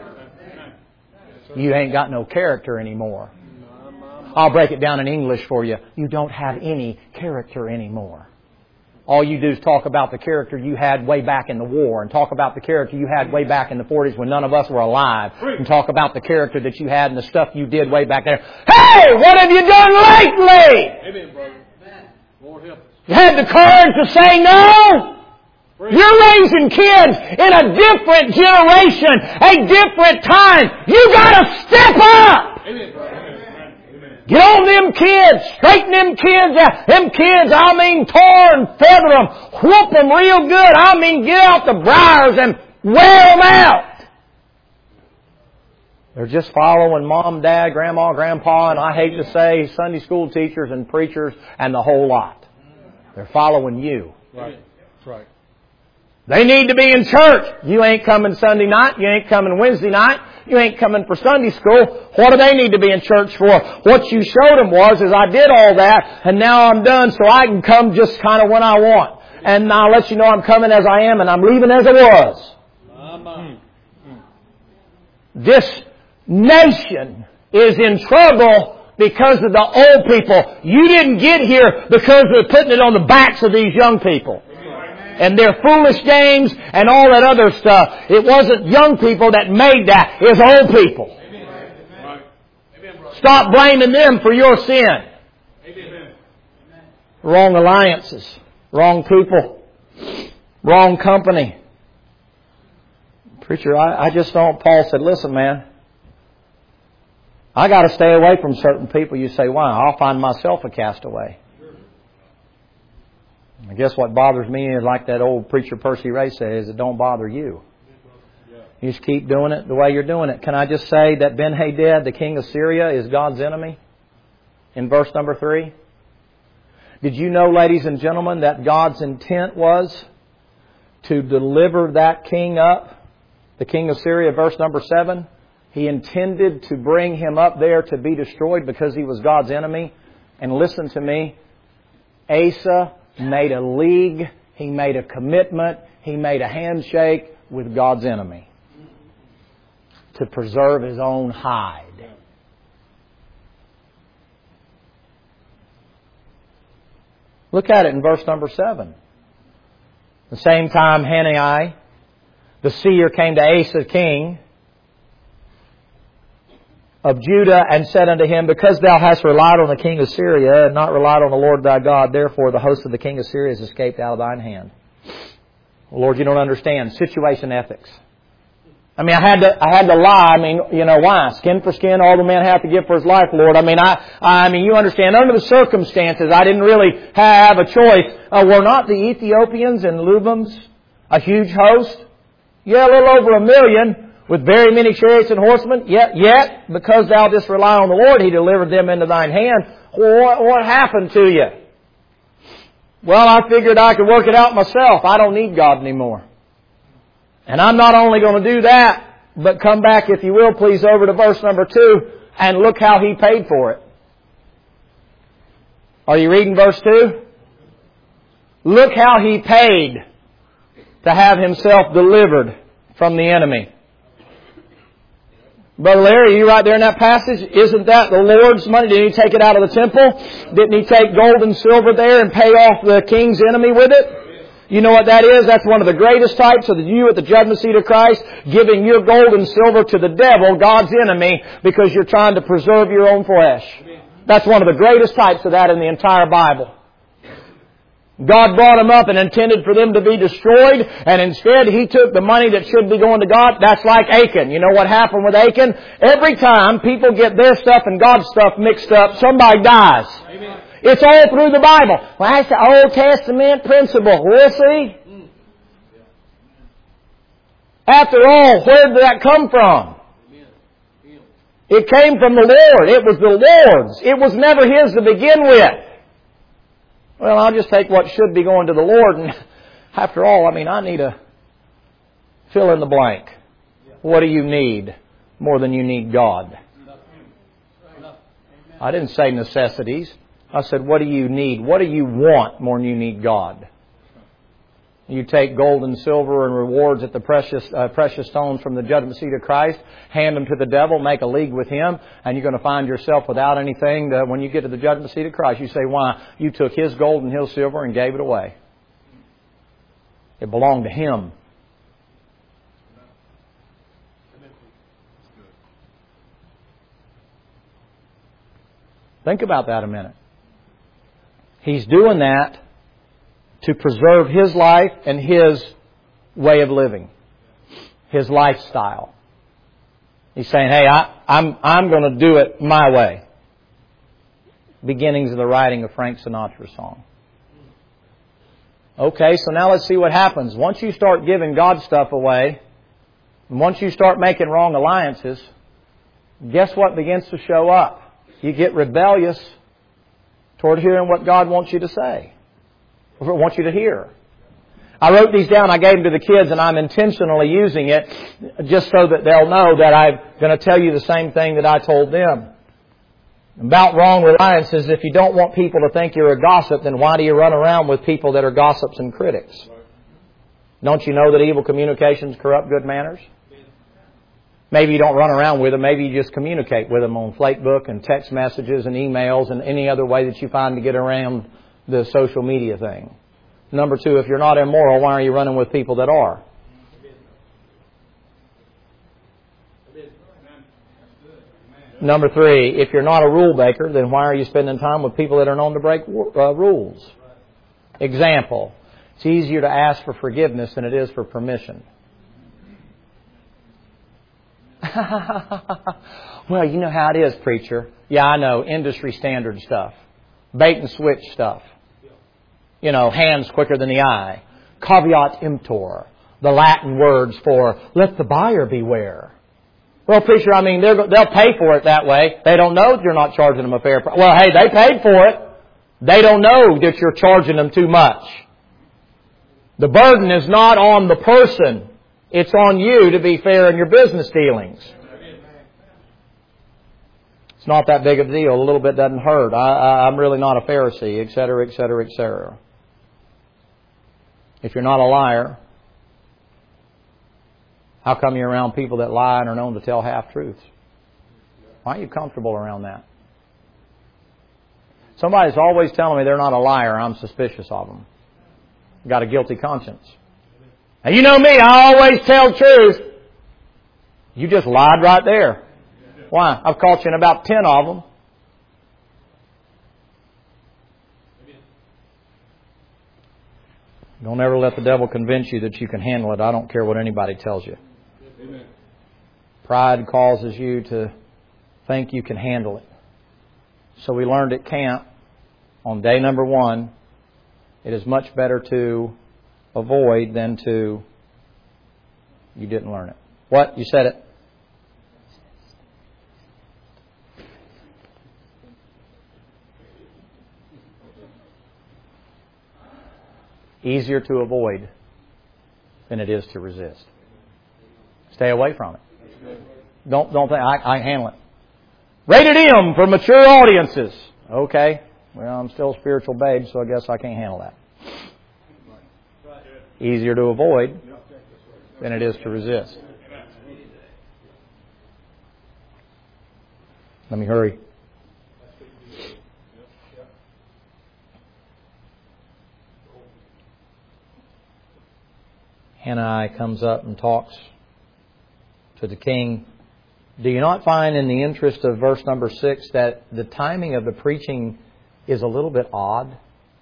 A: You ain't got no character anymore. I'll break it down in English for you. You don't have any character anymore. All you do is talk about the character you had way back in the war, and talk about the character you had way back in the 40s when none of us were alive, and talk about the character that you had and the stuff you did way back there. Hey, what have you done lately?
B: Amen, brother. Lord help us.
A: You had the courage to say no? You're raising kids in a different generation, a different time. You gotta step up!
B: Amen, brother.
A: Get on them kids, straighten them kids out. Them kids, I mean, tar and feather them, whoop them real good. I mean, get out the briars and wear them out. They're just following mom, dad, grandma, grandpa, and I hate to say Sunday school teachers and preachers and the whole lot. They're following you.
B: Right. That's right.
A: They need to be in church. You ain't coming Sunday night. You ain't coming Wednesday night. You ain't coming for Sunday school. What do they need to be in church for? What you showed them was I did all that, and now I'm done, so I can come just kind of when I want. And I'll let you know I'm coming as I am, and I'm leaving as I was. This nation is in trouble because of the old people. You didn't get here because they're putting it on the backs of these young people and their foolish games and all that other stuff. It wasn't young people that made that. It was old people. Stop blaming them for your sin. Wrong alliances. Wrong people. Wrong company. Preacher, I just don't. Paul said, listen, man, I got to stay away from certain people. You say, why? I'll find myself a castaway. I guess what bothers me is like that old preacher Percy Ray says, it don't bother you. You just keep doing it the way you're doing it. Can I just say that Ben-Hadad, the king of Syria, is God's enemy? In verse number 3. Did you know, ladies and gentlemen, that God's intent was to deliver that king up? The king of Syria, verse number 7. He intended to bring him up there to be destroyed because he was God's enemy. And listen to me, Asa made a league, he made a commitment, he made a handshake with God's enemy to preserve his own hide. Look at it in verse number 7. The same time Hanani, the seer, came to Asa, king of Judah, and said unto him, because thou hast relied on the king of Syria, and not relied on the Lord thy God, therefore the host of the king of Syria has escaped out of thine hand. Well, Lord, you don't understand. Situation ethics. I mean, I had to lie. I mean, you know why? Skin for skin, all the man have to give for his life, Lord. I mean, you understand, under the circumstances, I didn't really have a choice. Were not the Ethiopians and Lubims a huge host? Yeah, a little over 1 million. With very many chariots and horsemen, yet, because thou didst rely on the Lord, He delivered them into thine hand. What happened to you? Well, I figured I could work it out myself. I don't need God anymore. And I'm not only going to do that, but come back, if you will, please, over to verse number 2, and look how He paid for it. Are you reading verse 2? Look how He paid to have Himself delivered from the enemy. Brother Larry, are you right there in that passage? Isn't that the Lord's money? Didn't He take it out of the temple? Didn't He take gold and silver there and pay off the king's enemy with it? You know what that is? That's one of the greatest types of you at the judgment seat of Christ, giving your gold and silver to the devil, God's enemy, because you're trying to preserve your own flesh. That's one of the greatest types of that in the entire Bible. God brought them up and intended for them to be destroyed, and instead He took the money that should be going to God. That's like Achan. You know what happened with Achan? Every time people get their stuff and God's stuff mixed up, somebody dies. Amen. It's all through the Bible. Well, that's the Old Testament principle. We'll see. After all, where did that come from? It came from the Lord. It was the Lord's. It was never His to begin with. Well, I'll just take what should be going to the Lord. And after all, I need to fill in the blank. What do you need more than you need God? I didn't say necessities. I said, what do you need? What do you want more than you need God? You take gold and silver and rewards at the precious stones from the judgment seat of Christ, hand them to the devil, make a league with him, and you're going to find yourself without anything that when you get to the judgment seat of Christ, you say, why? You took His gold and His silver and gave it away. It belonged to Him. Think about that a minute. He's doing that to preserve His life and His way of living, His lifestyle. He's saying, hey, I'm going to do it my way. Beginnings of the writing of Frank Sinatra's song. Okay, so now let's see what happens. Once you start giving God's stuff away, and once you start making wrong alliances, guess what begins to show up? You get rebellious toward hearing what God wants you to say. Or wants you to hear. I wrote these down. I gave them to the kids, and I'm intentionally using it just so that they'll know that I'm going to tell you the same thing that I told them. About wrong reliances, if you don't want people to think you're a gossip, then why do you run around with people that are gossips and critics? Don't you know that evil communications corrupt good manners? Maybe you don't run around with them. Maybe you just communicate with them on Flakebook and text messages and emails and any other way that you find to get around the social media thing. Number two, if you're not immoral, why are you running with people that are? Number three, if you're not a rule breaker, then why are you spending time with people that are known to break rules? Example, it's easier to ask for forgiveness than it is for permission. Well, you know how it is, preacher. Yeah, I know, industry standard stuff. Bait and switch stuff. You know, hands quicker than the eye. Caveat emptor. The Latin words for, let the buyer beware. Well, preacher, they'll pay for it that way. They don't know that you're not charging them a fair price. Well, hey, they paid for it. They don't know that you're charging them too much. The burden is not on the person. It's on you to be fair in your business dealings. It's not that big of a deal. A little bit doesn't hurt. I'm really not a Pharisee, etc., etc., etc. If you're not a liar, how come you're around people that lie and are known to tell half-truths? Why are you comfortable around that? Somebody's always telling me they're not a liar. I'm suspicious of them. Got a guilty conscience. Now, you know me, I always tell truth. You just lied right there. Why? I've caught you in about 10 of them. Don't ever let the devil convince you that you can handle it. I don't care what anybody tells you. Amen. Pride causes you to think you can handle it. So we learned at camp on day number 1, it is much better to avoid than to... You didn't learn it. What? You said it. Easier to avoid than it is to resist. Stay away from it. Don't think I handle it. Rated M for mature audiences. Okay. Well, I'm still a spiritual babe, so I guess I can't handle that. Easier to avoid than it is to resist. Let me hurry. Hanani comes up and talks to the king. Do you not find in the interest of verse number 6 that the timing of the preaching is a little bit odd?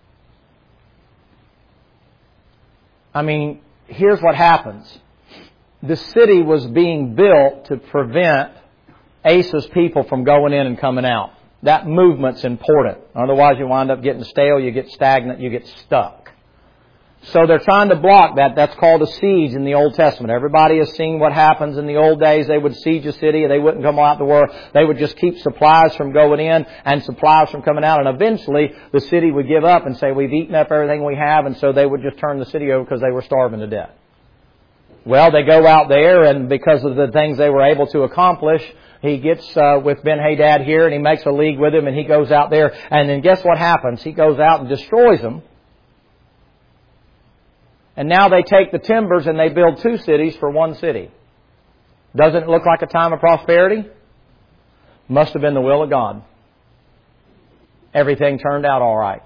A: I mean, here's what happens. The city was being built to prevent Asa's people from going in and coming out. That movement's important. Otherwise you wind up getting stale, you get stagnant, you get stuck. So they're trying to block that. That's called a siege in the Old Testament. Everybody has seen what happens in the old days. They would siege a city and they wouldn't come out the war. They would just keep supplies from going in and supplies from coming out. And eventually the city would give up and say, we've eaten up everything we have. And so they would just turn the city over because they were starving to death. Well, they go out there, and because of the things they were able to accomplish, he gets with Ben-Hadad here and he makes a league with him and he goes out there. And then guess what happens? He goes out and destroys them. And now they take the timbers and they build 2 cities for 1 city. Doesn't it look like a time of prosperity? Must have been the will of God. Everything turned out all right.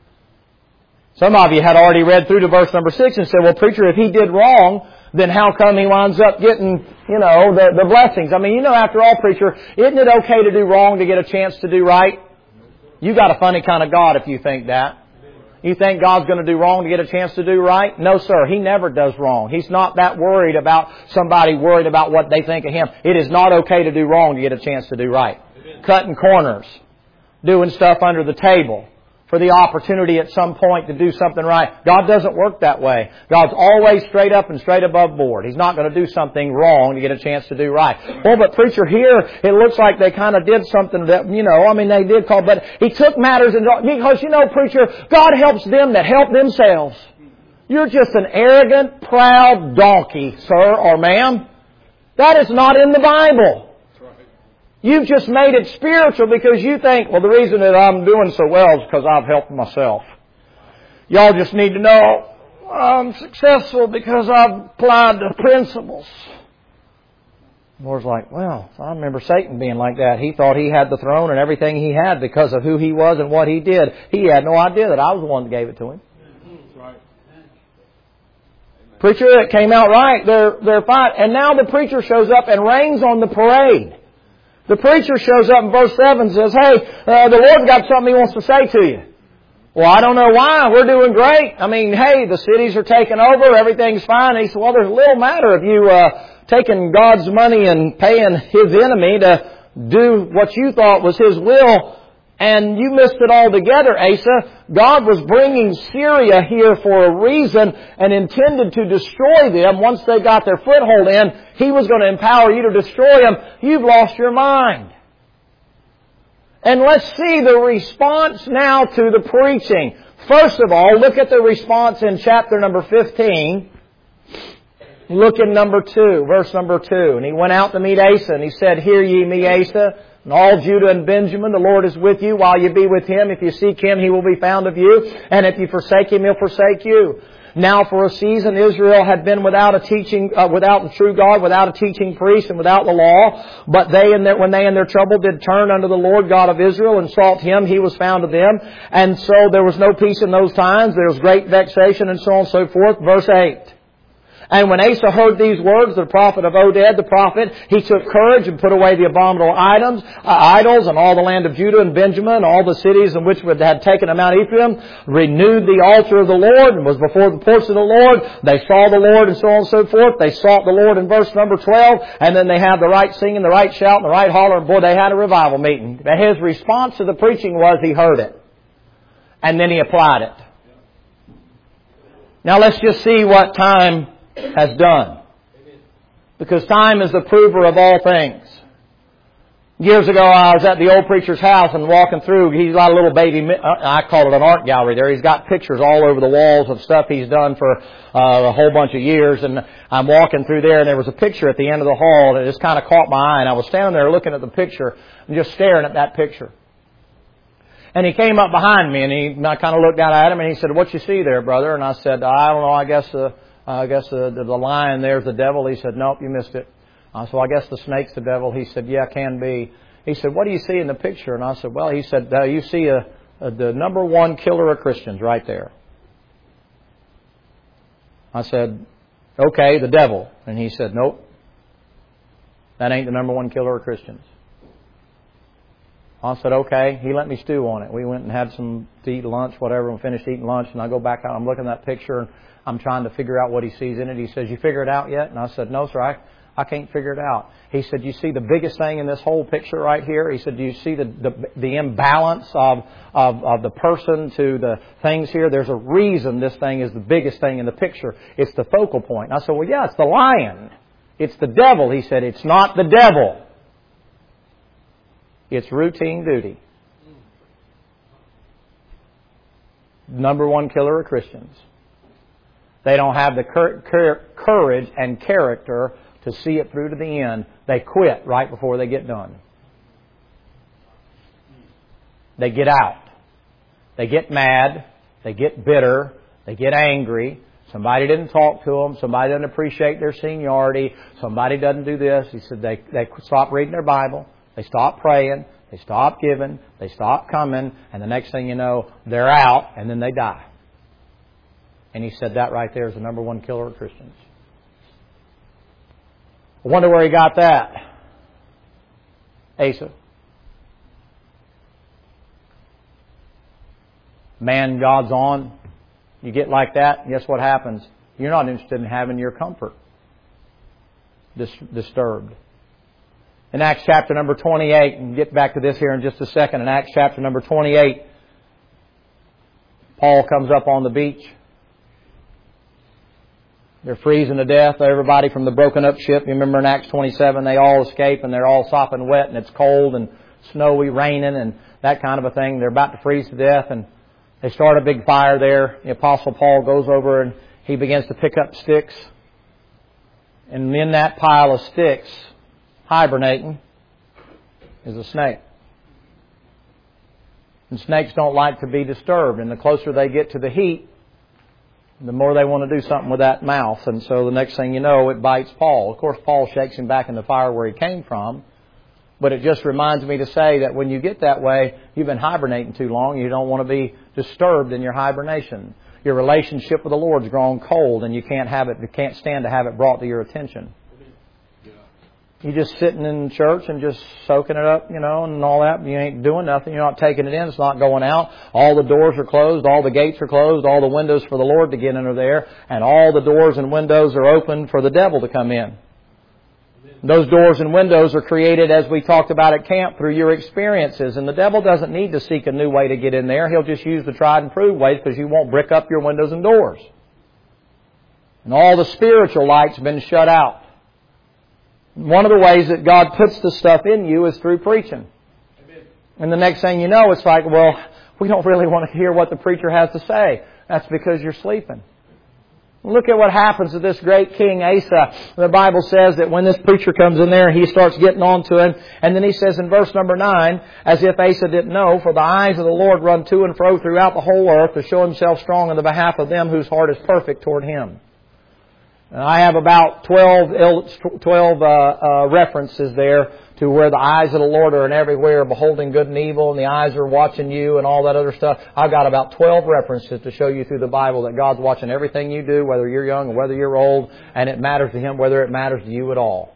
A: Some of you had already read through to verse number 6 and said, well, preacher, if he did wrong, then how come he winds up getting, the blessings? I mean, after all, preacher, isn't it okay to do wrong to get a chance to do right? You got a funny kind of God if you think that. You think God's going to do wrong to get a chance to do right? No, sir. He never does wrong. He's not that worried about somebody worried about what they think of Him. It is not okay to do wrong to get a chance to do right. Cutting corners. Doing stuff under the table. For the opportunity at some point to do something right. God doesn't work that way. God's always straight up and straight above board. He's not going to do something wrong to get a chance to do right. Well, but preacher, here it looks like they kind of did something that, they did call, but He took matters because, preacher, God helps them that help themselves. You're just an arrogant, proud donkey, sir or ma'am. That is not in the Bible. You've just made it spiritual because you think, well, the reason that I'm doing so well is because I've helped myself. Y'all just need to know I'm successful because I've applied the principles. The Lord's like, well, I remember Satan being like that. He thought he had the throne and everything he had because of who he was and what he did. He had no idea that I was the one that gave it to him. Right. Preacher, it came out right. They're fine. And now the preacher shows up and rains on the parade. The preacher shows up in verse 7 and says, hey, the Lord's got something He wants to say to you. Well, I don't know why. We're doing great. I mean, hey, the cities are taking over. Everything's fine. And he said, well, there's a little matter of you taking God's money and paying His enemy to do what you thought was His will. And you missed it altogether, Asa. God was bringing Syria here for a reason and intended to destroy them. Once they got their foothold in, He was going to empower you to destroy them. You've lost your mind. And let's see the response now to the preaching. First of all, look at the response in chapter number 15. Look in number 2, verse number 2. And he went out to meet Asa, and he said, hear ye me, Asa, and all Judah and Benjamin, the Lord is with you while you be with Him. If you seek Him, He will be found of you. And if you forsake Him, He'll forsake you. Now for a season Israel had been without the true God, without a teaching priest, and without the law. But when they in their trouble did turn unto the Lord God of Israel and sought Him, He was found of them. And so there was no peace in those times. There was great vexation and so on and so forth. Verse 8. And when Asa heard these words, the prophet of Oded, the prophet, he took courage and put away the abominable idols, and all the land of Judah and Benjamin, all the cities in which had taken of Mount Ephraim, renewed the altar of the Lord, and was before the porch of the Lord. They saw the Lord, and so on and so forth. They sought the Lord in verse number 12, and then they had the right singing, the right shout, and the right holler, and boy, they had a revival meeting. His response to the preaching was he heard it. And then he applied it. Now let's just see what time has done. Because time is the prover of all things. Years ago, I was at the old preacher's house and walking through. He's got a little baby, I call it an art gallery there. He's got pictures all over the walls of stuff he's done for a whole bunch of years. And I'm walking through there, and there was a picture at the end of the hall, and it just kind of caught my eye. And I was standing there looking at the picture and just staring at that picture. And he came up behind me, and I kind of looked down at him, and he said, "What you see there, brother?" And I said, "I don't know. I guess the lion there's the devil." He said, "Nope, you missed it." So I guess the snake's the devil. He said, "Yeah, can be." He said, what do you see in the picture? And I said, well, he said, you see the number one killer of Christians right there. I said, okay, the devil. And he said, nope. That ain't the number one killer of Christians. I said, okay. He let me stew on it. We went and had some to eat lunch, whatever, and finished eating lunch. And I go back out. I'm looking at that picture, and I'm trying to figure out what he sees in it. He says, you figure it out yet? And I said, no, sir, I can't figure it out. He said, you see the biggest thing in this whole picture right here? He said, do you see the imbalance of the person to the things here? There's a reason this thing is the biggest thing in the picture. It's the focal point. And I said, well, yeah, it's the lion. It's the devil. He said, it's not the devil. It's routine duty. Number one killer of Christians. They don't have the courage and character to see it through to the end. They quit right before they get done. They get out. They get mad. They get bitter. They get angry. Somebody didn't talk to them. Somebody doesn't appreciate their seniority. Somebody doesn't do this. He said they stop reading their Bible. They stop praying. They stop giving. They stop coming. And the next thing you know, they're out and then they die. And he said that right there is the number one killer of Christians. I wonder where he got that. Asa. Man God's on. You get like that, guess what happens? You're not interested in having your comfort disturbed. In Acts chapter number 28, and get back to this here in just a second. In Acts chapter number 28, Paul comes up on the beach. They're freezing to death. Everybody from the broken up ship. You remember in Acts 27, they all escape and they're all sopping wet and it's cold and snowy, raining and that kind of a thing. They're about to freeze to death and they start a big fire there. The Apostle Paul goes over and he begins to pick up sticks. And in that pile of sticks, hibernating, is a snake. And snakes don't like to be disturbed. And the closer they get to the heat, the more they want to do something with that mouth. And so the next thing you know, it bites Paul. Of course, Paul shakes him back in the fire where he came from. But it just reminds me to say that when you get that way, you've been hibernating too long. You don't want to be disturbed in your hibernation. Your relationship with the Lord's grown cold and you can't stand to have it brought to your attention. You're just sitting in church and just soaking it up, and all that. You ain't doing nothing. You're not taking it in. It's not going out. All the doors are closed. All the gates are closed. All the windows for the Lord to get in are there. And all the doors and windows are open for the devil to come in. Those doors and windows are created, as we talked about at camp, through your experiences. And the devil doesn't need to seek a new way to get in there. He'll just use the tried and proved ways because you won't brick up your windows and doors. And all the spiritual light's been shut out. One of the ways that God puts the stuff in you is through preaching. Amen. And the next thing you know, it's like, well, we don't really want to hear what the preacher has to say. That's because you're sleeping. Look at what happens to this great king Asa. The Bible says that when this preacher comes in there, he starts getting on to him. And then he says in verse number 9, as if Asa didn't know, for the eyes of the Lord run to and fro throughout the whole earth to show himself strong on the behalf of them whose heart is perfect toward him. And I have about 12 references there to where the eyes of the Lord are in everywhere, beholding good and evil, and the eyes are watching you and all that other stuff. I've got about 12 references to show you through the Bible that God's watching everything you do, whether you're young or whether you're old, and it matters to Him whether it matters to you at all.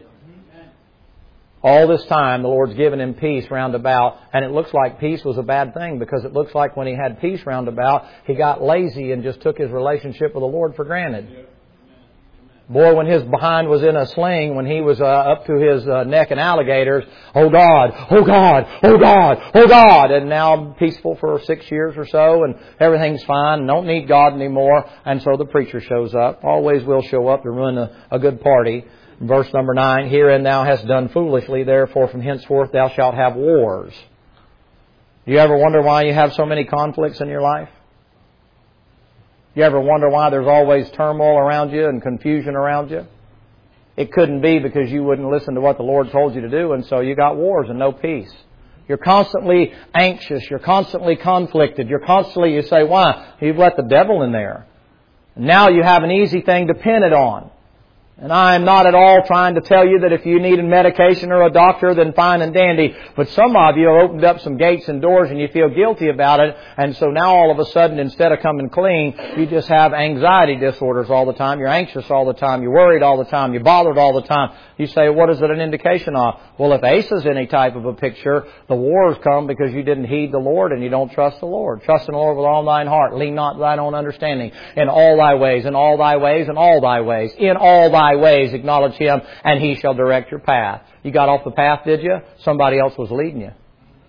A: All this time, the Lord's given him peace round about, and it looks like peace was a bad thing because it looks like when he had peace round about, he got lazy and just took his relationship with the Lord for granted. Boy, when his behind was in a sling, when he was up to his neck in alligators, oh God, oh God, oh God, oh God. And now I'm peaceful for 6 years or so and everything's fine. Don't need God anymore. And so the preacher shows up. Always will show up to ruin a good party. Verse number 9, herein thou hast done foolishly, therefore from henceforth thou shalt have wars. Do you ever wonder why you have so many conflicts in your life? You ever wonder why there's always turmoil around you and confusion around you? It couldn't be because you wouldn't listen to what the Lord told you to do, and so you got wars and no peace. You're constantly anxious. You're constantly conflicted. You say, why? You've let the devil in there. Now you have an easy thing to pin it on. And I am not at all trying to tell you that if you need a medication or a doctor, then fine and dandy. But some of you have opened up some gates and doors and you feel guilty about it. And so now all of a sudden, instead of coming clean, you just have anxiety disorders all the time. You're anxious all the time. You're worried all the time. You're bothered all the time. You say, what is it an indication of? Well, if Asa's any type of a picture, the wars come because you didn't heed the Lord and you don't trust the Lord. Trust in the Lord with all thine heart. Lean not to thine own understanding. In all thy ways, in all thy ways, in all thy ways. In all thy ways acknowledge Him, and He shall direct your path. You got off the path, did you? Somebody else was leading you.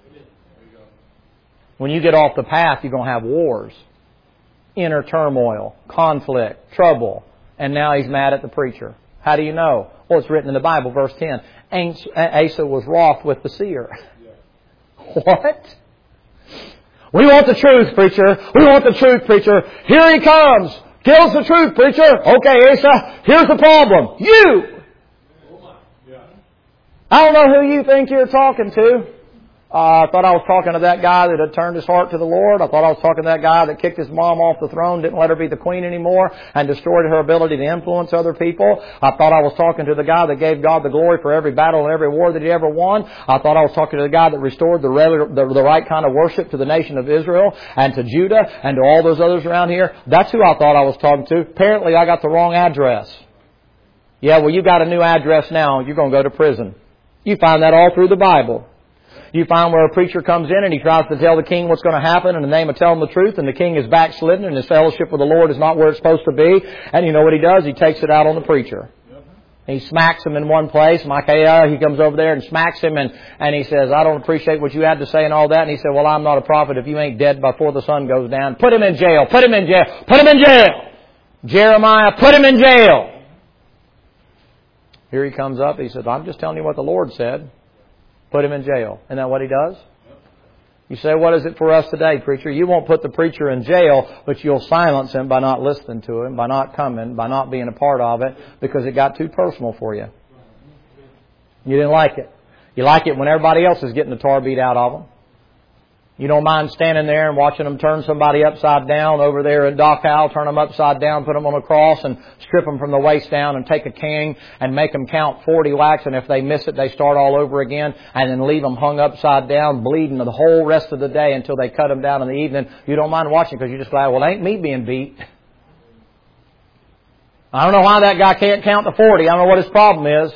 A: When you get off the path, you're going to have wars, inner turmoil, conflict, trouble. And now he's mad at the preacher. How do you know? Well, it's written in the Bible, verse 10. Asa was wroth with the seer. What? We want the truth, preacher. We want the truth, preacher. Here he comes. Kills the truth, preacher. Okay, Asa, here's the problem. You! I don't know who you think you're talking to. I thought I was talking to that guy that had turned his heart to the Lord. I thought I was talking to that guy that kicked his mom off the throne, didn't let her be the queen anymore, and destroyed her ability to influence other people. I thought I was talking to the guy that gave God the glory for every battle and every war that He ever won. I thought I was talking to the guy that restored the right kind of worship to the nation of Israel and to Judah and to all those others around here. That's who I thought I was talking to. Apparently I got the wrong address. Yeah, well, you got a new address now. You're going to go to prison. You find that all through the Bible. You find where a preacher comes in and he tries to tell the king what's going to happen in the name of telling the truth, and the king is backslidden and his fellowship with the Lord is not where it's supposed to be. And you know what he does? He takes it out on the preacher. He smacks him in one place. Micaiah, he comes over there and smacks him and he says, I don't appreciate what you had to say and all that. And he said, well, I'm not a prophet if you ain't dead before the sun goes down. Put him in jail. Put him in jail. Put him in jail. Jeremiah, put him in jail. Here he comes up. He says, I'm just telling you what the Lord said. Put him in jail. Isn't that what he does? You say, what is it for us today, preacher? You won't put the preacher in jail, but you'll silence him by not listening to him, by not coming, by not being a part of it, because it got too personal for you. You didn't like it. You like it when everybody else is getting the tar beat out of them. You don't mind standing there and watching them turn somebody upside down over there in Dachau, turn them upside down, put them on a cross and strip them from the waist down and take a king and make them count 40 whacks, and if they miss it, they start all over again, and then leave them hung upside down, bleeding the whole rest of the day until they cut them down in the evening. You don't mind watching because you're just glad, well, it ain't me being beat. I don't know why that guy can't count to 40. I don't know what his problem is.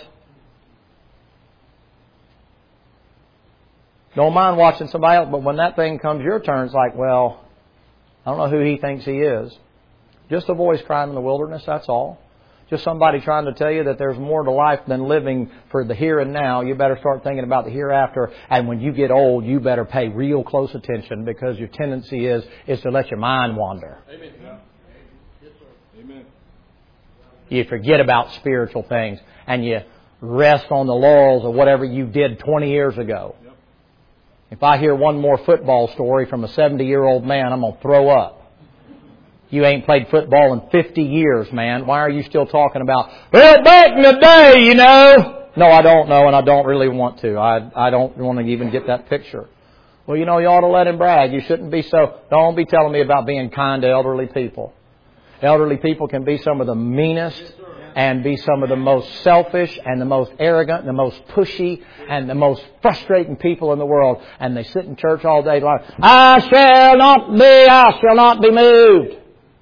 A: Don't mind watching somebody else, but when that thing comes your turn, it's like, well, I don't know who he thinks he is. Just a voice crying in the wilderness, that's all. Just somebody trying to tell you that there's more to life than living for the here and now. You better start thinking about the hereafter. And when you get old, you better pay real close attention, because your tendency is to let your mind wander.
B: Amen. Yes, sir. Amen.
A: You forget about spiritual things and you rest on the laurels of whatever you did 20 years ago. If I hear one more football story from a 70-year-old man, I'm going to throw up. You ain't played football in 50 years, man. Why are you still talking about, well, back in the day, you know? No, I don't know, and I don't really want to. I don't want to even get that picture. Well, you know, you ought to let him brag. You shouldn't be so... Don't be telling me about being kind to elderly people. Elderly people can be some of the meanest and be some of the most selfish and the most arrogant and the most pushy and the most frustrating people in the world. And they sit in church all day long. I shall not be moved.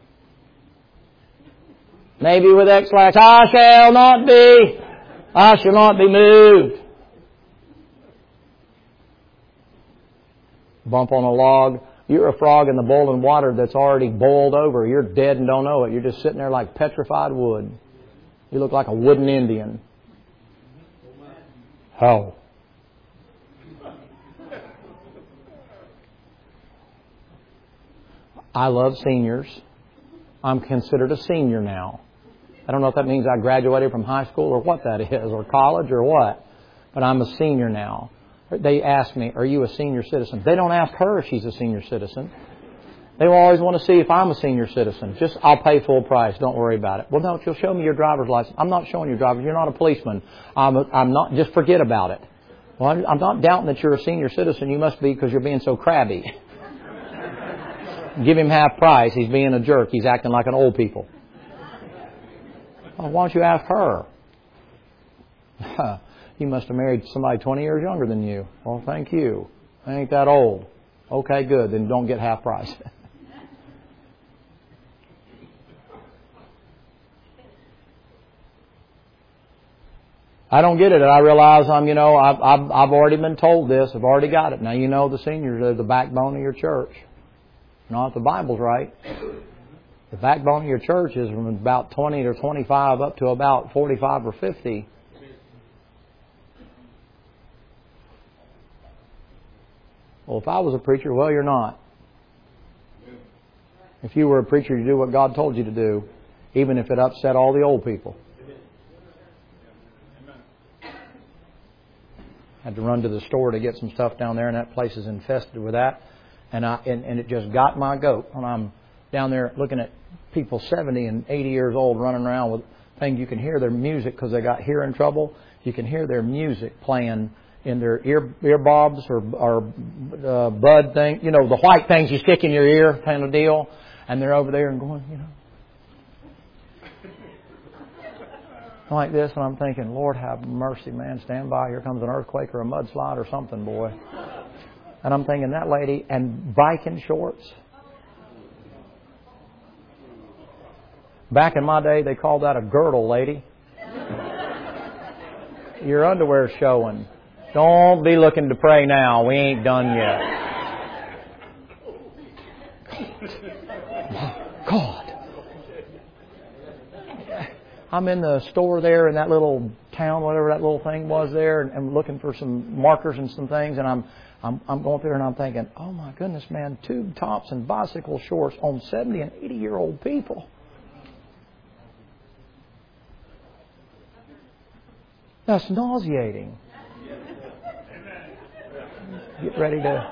A: Maybe with X-lax. I shall not be moved. Bump on a log. You're a frog in the boiling water that's already boiled over. You're dead and don't know it. You're just sitting there like petrified wood. You look like a wooden Indian. How? I love seniors. I'm considered a senior now. I don't know if that means I graduated from high school or what that is, or college or what. But I'm a senior now. They ask me, are you a senior citizen? They don't ask her if she's a senior citizen. They will always want to see if I'm a senior citizen. Just, I'll pay full price. Don't worry about it. Well, no, you'll show me your driver's license. I'm not showing you driver's. You're not a policeman. I'm not. Just forget about it. Well, I'm not doubting that you're a senior citizen. You must be, because you're being so crabby. Give him half price. He's being a jerk. He's acting like an old people. Well, why don't you ask her? You must have married somebody 20 years younger than you. Well, thank you. I ain't that old. Okay, good. Then don't get half price. I don't get it. I realize I've already been told this. I've already got it. Now you know the seniors are the backbone of your church. Not if the Bible's right. The backbone of your church is from about 20 to 25 up to about 45 or 50. Well, if I was a preacher, well, you're not. If you were a preacher, you do what God told you to do, even if it upset all the old people. Had to run to the store to get some stuff down there, and that place is infested with that. And it just got my goat when I'm down there looking at people 70 and 80 years old running around with things. You can hear their music because they got hearing trouble. You can hear their music playing in their earbobs or bud thing, the white things you stick in your ear kind of deal. And they're over there and going, like this, and I'm thinking, Lord, have mercy, man. Stand by. Here comes an earthquake or a mudslide or something, boy. And I'm thinking, that lady, and biking shorts. Back in my day, they called that a girdle, lady. Your underwear's showing. Don't be looking to pray now. We ain't done yet. God. I'm in the store there in that little town, whatever that little thing was there, and looking for some markers and some things, and I'm going through and I'm thinking, oh my goodness, man, tube tops and bicycle shorts on 70 and 80-year-old people. That's nauseating. Get ready to...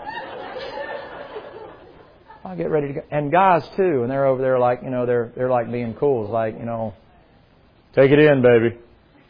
A: I'll get ready to go. And guys too, and they're over there like, they're like being cool. It's like, take it in, baby.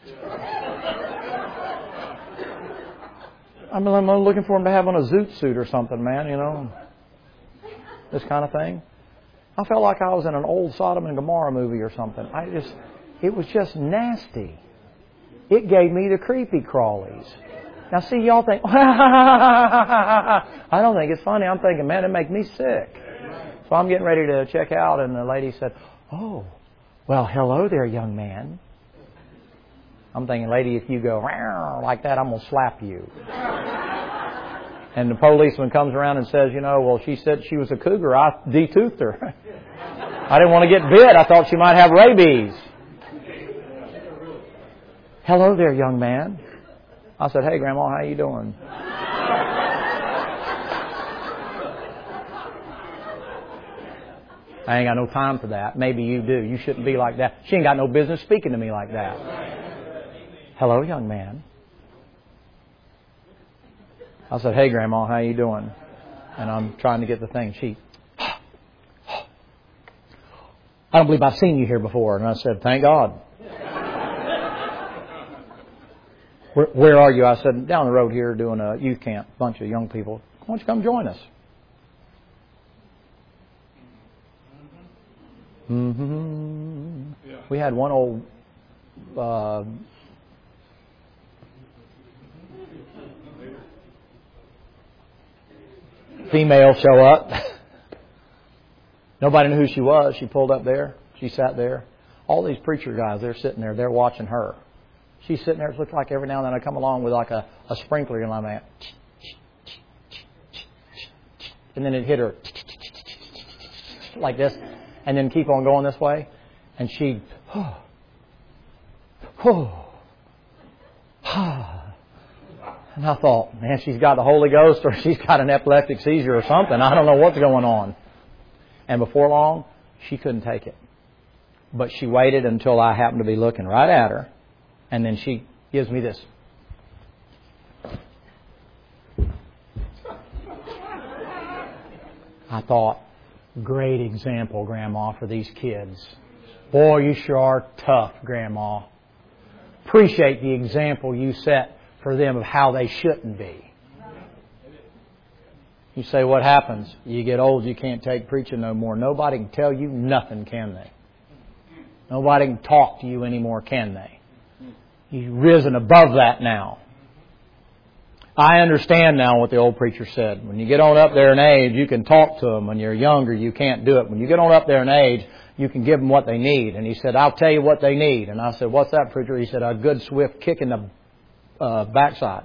A: I'm looking for them to have on a zoot suit or something, man, This kind of thing. I felt like I was in an old Sodom and Gomorrah movie or something. It was just nasty. It gave me the creepy crawlies. Now see, y'all think, I don't think it's funny. I'm thinking, man, it makes me sick. So I'm getting ready to check out, and the lady said, oh, well, hello there, young man. I'm thinking, lady, if you go like that, I'm going to slap you. And the policeman comes around and says, well, she said she was a cougar. I de-toothed her. I didn't want to get bit. I thought she might have rabies. Hello there, young man. I said, hey, Grandma, how you doing? I ain't got no time for that. Maybe you do. You shouldn't be like that. She ain't got no business speaking to me like that. Hello, young man. I said, hey, Grandma, how you doing? And I'm trying to get the thing. She, I don't believe I've seen you here before. And I said, thank God. Where are you? I said, down the road here doing a youth camp. A bunch of young people. Why don't you come join us? Mm-hmm. Yeah. We had one old female show up. Nobody knew who she was. She pulled up there. She sat there. All these preacher guys, they're sitting there. They're watching her. She's sitting there. It looks like every now and then I come along with like a sprinkler and I'm like, and then it hit her like this, and then keep on going this way, and she, and I thought, man, she's got the Holy Ghost or she's got an epileptic seizure or something. I don't know what's going on. And before long, she couldn't take it. But she waited until I happened to be looking right at her. And then she gives me this. I thought, great example, Grandma, for these kids. Boy, you sure are tough, Grandma. Appreciate the example you set for them of how they shouldn't be. You say, what happens? You get old, you can't take preaching no more. Nobody can tell you nothing, can they? Nobody can talk to you anymore, can they? You've risen above that now. I understand now what the old preacher said. When you get on up there in age, you can talk to them. When you're younger, you can't do it. When you get on up there in age, you can give them what they need. And he said, I'll tell you what they need. And I said, what's that, preacher? He said, a good swift kick in the backside.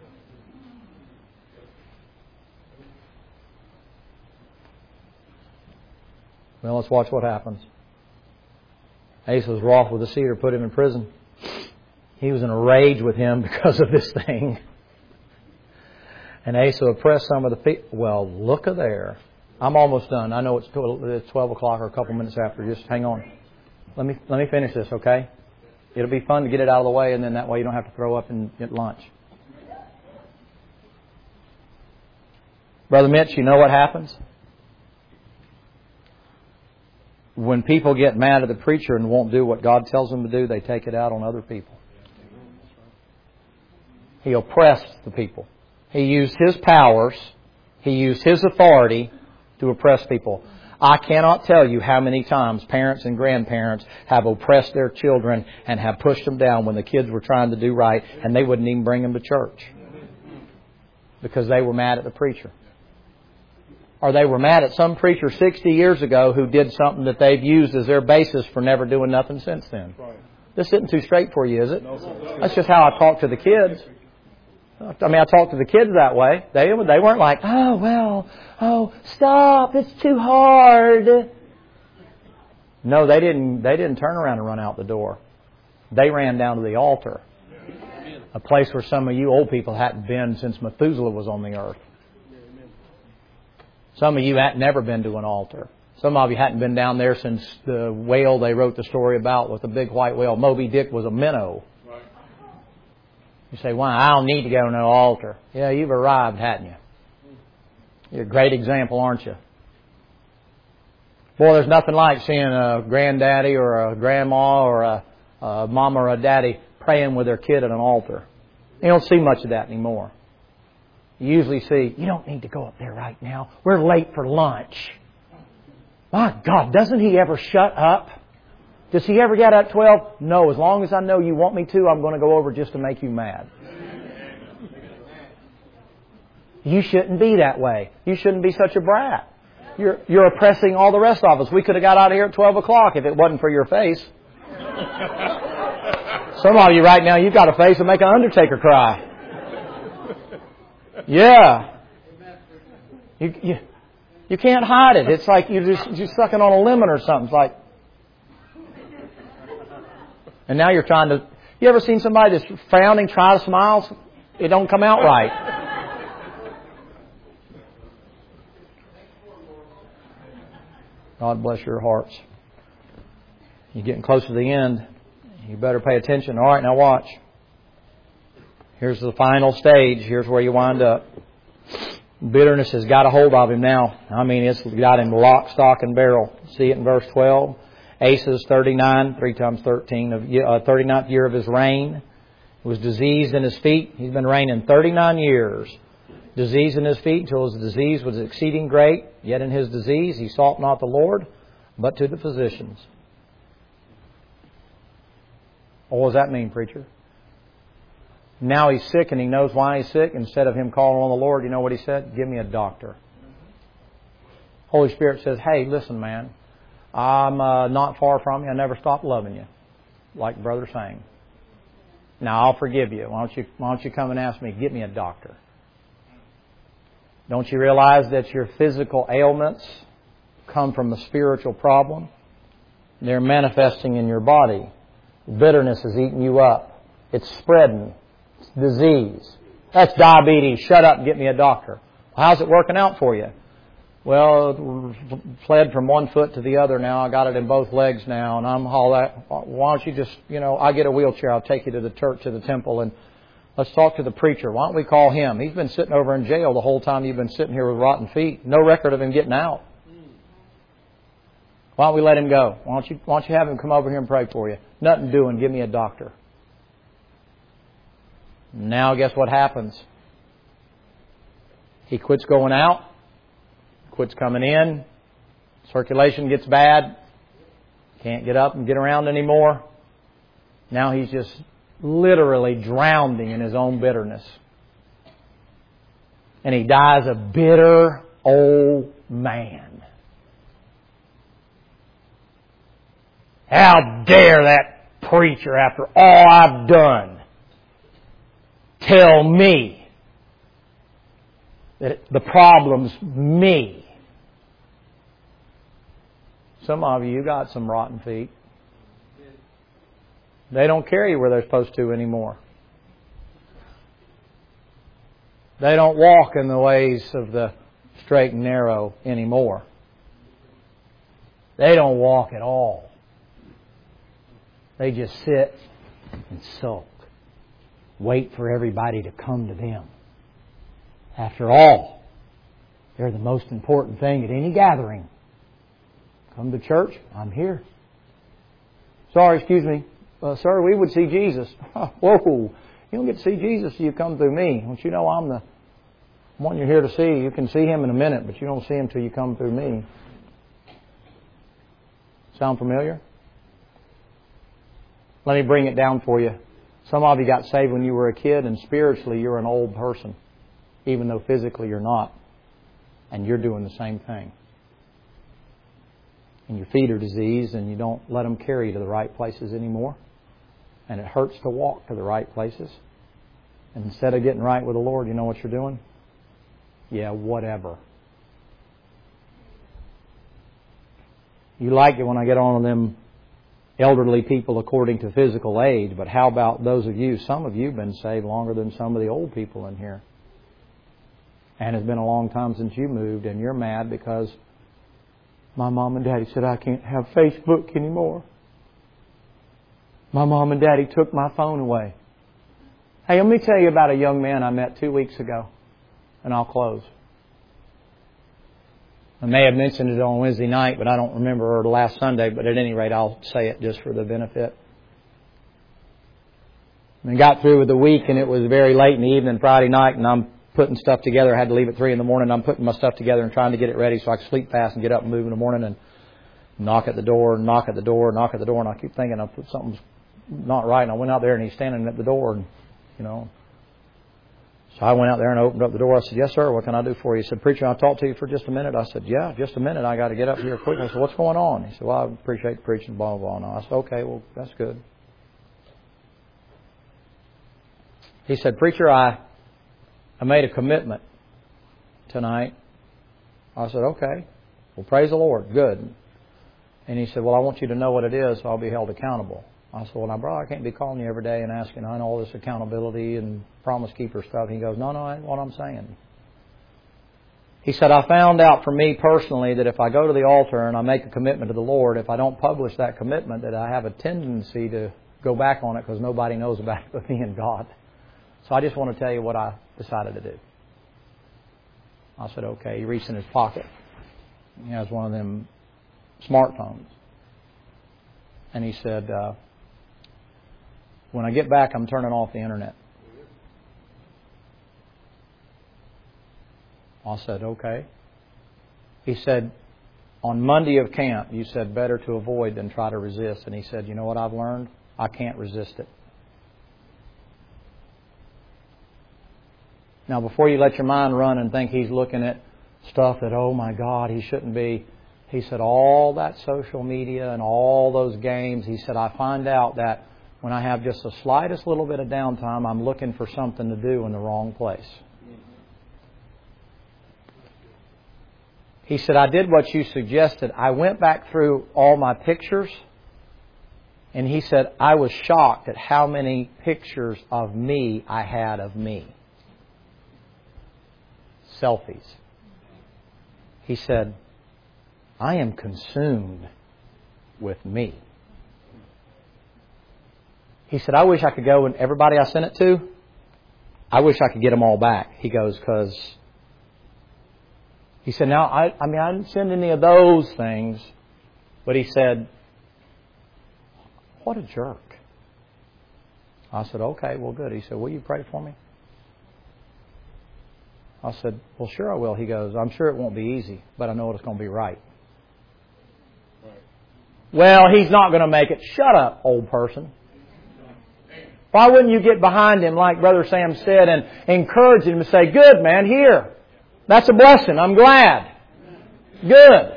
A: Well, let's watch what happens. Asa was wroth with the cedar, put him in prison. He was in a rage with him because of this thing. And Asa oppressed some of the people. Well, look at there. I'm almost done. I know it's 12 o'clock or a couple minutes after. Just hang on. Let me finish this, okay? It'll be fun to get it out of the way, and then that way you don't have to throw up and get lunch. Brother Mitch, you know what happens? When people get mad at the preacher and won't do what God tells them to do, they take it out on other people. He oppressed the people. He used his powers, he used his authority to oppress people. I cannot tell you how many times parents and grandparents have oppressed their children and have pushed them down when the kids were trying to do right, and they wouldn't even bring them to church because they were mad at the preacher. Or they were mad at some preacher 60 years ago who did something that they've used as their basis for never doing nothing since then. This isn't too straight for you, is it? That's just how I talk to the kids. I mean, I talk to the kids that way. They weren't like, stop, it's too hard. No, they didn't turn around and run out the door. They ran down to the altar. A place where some of you old people hadn't been since Methuselah was on the earth. Some of you hadn't never been to an altar. Some of you hadn't been down there since the whale they wrote the story about with the big white whale. Moby Dick was a minnow. You say, well, I don't need to go to no altar. Yeah, you've arrived, hadn't you? You're a great example, aren't you? Boy, there's nothing like seeing a granddaddy or a grandma or a mama or a daddy praying with their kid at an altar. You don't see much of that anymore. You usually see, you don't need to go up there right now. We're late for lunch. My God, doesn't he ever shut up? Does he ever get up at 12? No, as long as I know you want me to, I'm going to go over just to make you mad. You shouldn't be that way. You shouldn't be such a brat. You're oppressing all the rest of us. We could have got out of here at 12 o'clock if it wasn't for your face. Some of you right now, you've got a face that make an undertaker cry. Yeah. You can't hide it. It's like you're sucking on a lemon or something. It's like, and now you're trying to... You ever seen somebody that's frowning, try to smile? It don't come out right. God bless your hearts. You're getting close to the end. You better pay attention. All right, now watch. Here's the final stage. Here's where you wind up. Bitterness has got a hold of him now. I mean, it's got him lock, stock, and barrel. See it in verse 12. Asa's 39, 3 times 13, 39th year of his reign. He was diseased in his feet. He's been reigning 39 years. Diseased in his feet until his disease was exceeding great. Yet in his disease he sought not the Lord, but to the physicians. What does that mean, preacher? Now he's sick and he knows why he's sick. Instead of him calling on the Lord, you know what he said? Give me a doctor. Holy Spirit says, hey, listen, man. I'm not far from you. I never stopped loving you. Like Brother sang. Now I'll forgive you. Why don't you come and ask me, get me a doctor. Don't you realize that your physical ailments come from a spiritual problem? They're manifesting in your body. Bitterness is eating you up. It's spreading. It's disease. That's diabetes. Shut up and get me a doctor. How's it working out for you? Well, it fled from one foot to the other now. I got it in both legs now, and I'm all that. Why don't you just, I get a wheelchair. I'll take you to the church, to the temple, and let's talk to the preacher. Why don't we call him? He's been sitting over in jail the whole time you've been sitting here with rotten feet. No record of him getting out. Why don't we let him go? Why don't you have him come over here and pray for you? Nothing doing. Give me a doctor. Now guess what happens? He quits going out. Quits coming in. Circulation gets bad. Can't get up and get around anymore. Now he's just literally drowning in his own bitterness. And he dies a bitter old man. How dare that preacher, after all I've done, tell me that the problem's me. Some of you got some rotten feet. They don't carry you where they're supposed to anymore. They don't walk in the ways of the straight and narrow anymore. They don't walk at all. They just sit and sulk. Wait for everybody to come to them. After all, they're the most important thing at any gathering. Come to church, I'm here. Sorry, excuse me. Sir, we would see Jesus. Whoa, you don't get to see Jesus till you come through me. Don't you know I'm the one you're here to see? You can see Him in a minute, but you don't see Him till you come through me. Sound familiar? Let me bring it down for you. Some of you got saved when you were a kid, and spiritually you're an old person, even though physically you're not. And you're doing the same thing. And your feet are diseased, and you don't let them carry you to the right places anymore. And it hurts to walk to the right places. And instead of getting right with the Lord, you know what you're doing? Yeah, whatever. You like it when I get on them elderly people according to physical age, but how about those of you, some of you have been saved longer than some of the old people in here. And it's been a long time since you moved, and you're mad because my mom and daddy said I can't have Facebook anymore. My mom and daddy took my phone away. Hey, let me tell you about a young man I met 2 weeks ago, and I'll close. I may have mentioned it on Wednesday night, but I don't remember, or last Sunday, but at any rate, I'll say it just for the benefit. And got through with the week, and it was very late in the evening, Friday night, and I'm putting stuff together. I had to leave at 3 in the morning. I'm putting my stuff together and trying to get it ready so I can sleep fast and get up and move in the morning, and knock at the door, and I keep thinking I put something's not right, and I went out there, and he's standing at the door, and, you know. So I went out there and opened up the door. I said, yes, sir, what can I do for you? He said, preacher, I'll talk to you for just a minute. I said, yeah, just a minute. I got to get up here quick. I said, what's going on? He said, well, I appreciate the preaching, blah, blah, blah. And I said, okay, well, that's good. He said, preacher, I made a commitment tonight. I said, okay, well, praise the Lord, good. And he said, well, I want you to know what it is, so I'll be held accountable. I said, well, now, bro, I can't be calling you every day and asking, I know all this accountability and promise keeper stuff. He goes, no, that's what I'm saying. He said, I found out for me personally that if I go to the altar and I make a commitment to the Lord, if I don't publish that commitment, that I have a tendency to go back on it because nobody knows about it but me and God. So I just want to tell you what I decided to do. I said, okay. He reached in his pocket. He has one of them smartphones. And he said, when I get back, I'm turning off the internet. I said, okay. He said, on Monday of camp, you said better to avoid than try to resist. And he said, you know what I've learned? I can't resist it. Now, before you let your mind run and think he's looking at stuff that, oh my God, he shouldn't be. He said, all that social media and all those games, he said, I find out that when I have just the slightest little bit of downtime, I'm looking for something to do in the wrong place. He said, I did what you suggested. I went back through all my pictures, and he said, I was shocked at how many pictures of me I had of me. Selfies. He said, I am consumed with me. He said, I wish I could go and everybody I sent it to, I wish I could get them all back. He goes, because he said, now, I didn't send any of those things, but he said, what a jerk. I said, okay, well, good. He said, will you pray for me? I said, well, sure I will. He goes, I'm sure it won't be easy, but I know it's going to be right. Well, he's not going to make it. Shut up, old person. Why wouldn't you get behind him, like Brother Sam said, and encourage him to say, good, man, here. That's a blessing. I'm glad. Good.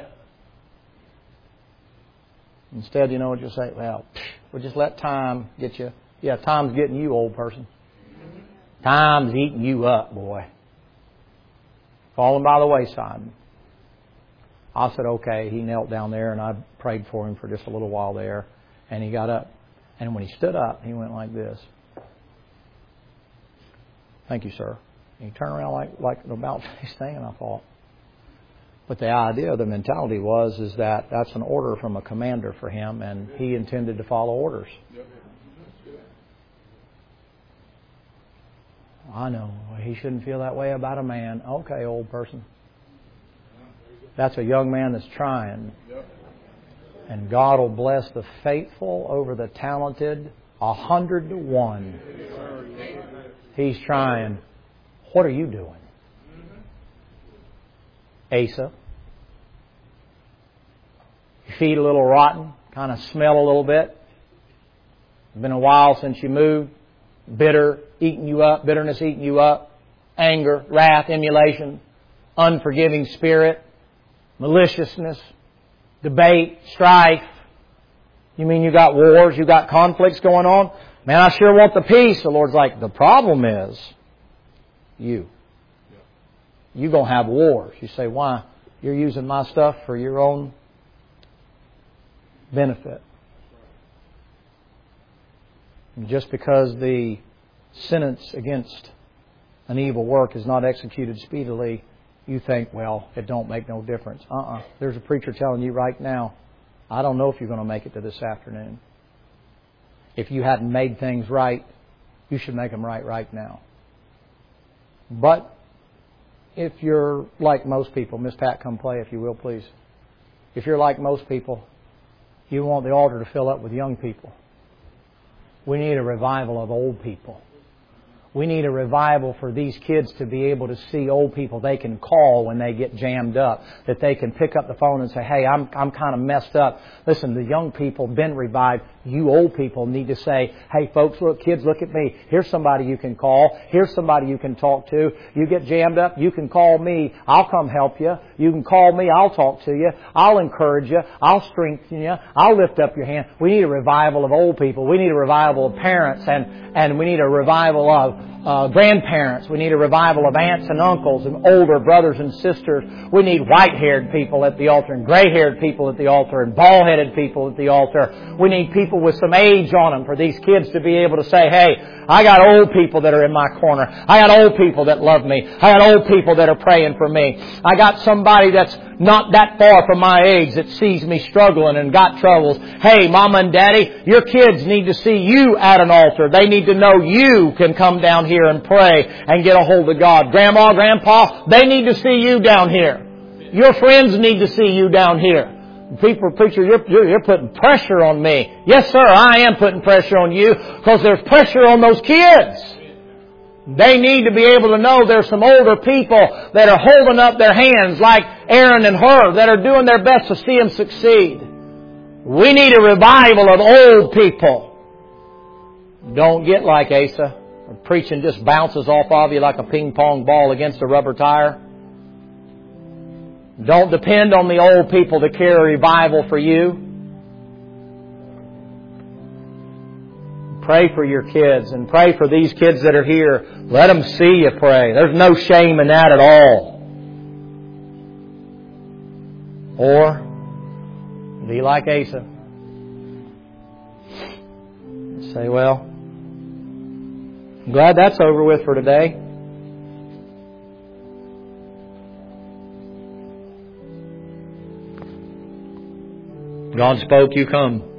A: Instead, you know what you'll say? Well, we'll just let time get you. Yeah, time's getting you, old person. Time's eating you up, boy. Falling by the wayside. I said, okay. He knelt down there and I prayed for him for just a little while there. And he got up. And when he stood up, he went like this. Thank you, sir. And he turned around like an about-face thing, and I thought. But the idea, the mentality is that that's an order from a commander for him, and he intended to follow orders. I know. He shouldn't feel that way about a man. Okay, old person. That's a young man that's trying. And God will bless the faithful over the talented 100 to 1. He's trying. What are you doing? Asa. Your feet a little rotten. Kind of smell a little bit. It's been a while since you moved. Bitter, eating you up. Bitterness eating you up. Anger, wrath, emulation. Unforgiving spirit. Maliciousness. Debate, strife. You mean you got wars, you got conflicts going on? Man, I sure want the peace. The Lord's like, the problem is you. You're going to have wars. You say, why? You're using my stuff for your own benefit. And just because the sentence against an evil work is not executed speedily, you think, well, it don't make no difference. There's a preacher telling you right now, I don't know if you're going to make it to this afternoon. If you hadn't made things right, you should make them right now. But if you're like most people, Miss Pat, come play if you will, please. If you're like most people, you want the altar to fill up with young people. We need a revival of old people. We need a revival for these kids to be able to see old people they can call when they get jammed up. That they can pick up the phone and say, hey, I'm kind of messed up. Listen, the young people been revived. You old people need to say, hey, folks, look, kids, look at me. Here's somebody you can call. Here's somebody you can talk to. You get jammed up, you can call me. I'll come help you. You can call me. I'll talk to you. I'll encourage you. I'll strengthen you. I'll lift up your hand. We need a revival of old people. We need a revival of parents. And we need a revival of grandparents. We need a revival of aunts and uncles and older brothers and sisters. We need white-haired people at the altar and gray-haired people at the altar and bald-headed people at the altar. We need people with some age on them for these kids to be able to say, hey, I got old people that are in my corner. I got old people that love me. I got old people that are praying for me. I got somebody that's not that far from my age that sees me struggling and got troubles. Hey, Mama and Daddy, your kids need to see you at an altar. They need to know you can come down here and pray and get a hold of God. Grandma, Grandpa, they need to see you down here. Your friends need to see you down here. People, preacher, you're putting pressure on me. Yes, sir, I am putting pressure on you because there's pressure on those kids. They need to be able to know there's some older people that are holding up their hands like Aaron and Hur that are doing their best to see them succeed. We need a revival of old people. Don't get like Asa. Preaching just bounces off of you like a ping pong ball against a rubber tire. Don't depend on the old people to carry revival for you. Pray for your kids and pray for these kids that are here. Let them see you pray. There's no shame in that at all. Or be like Asa. Say, well, I'm glad that's over with for today. God spoke, you come.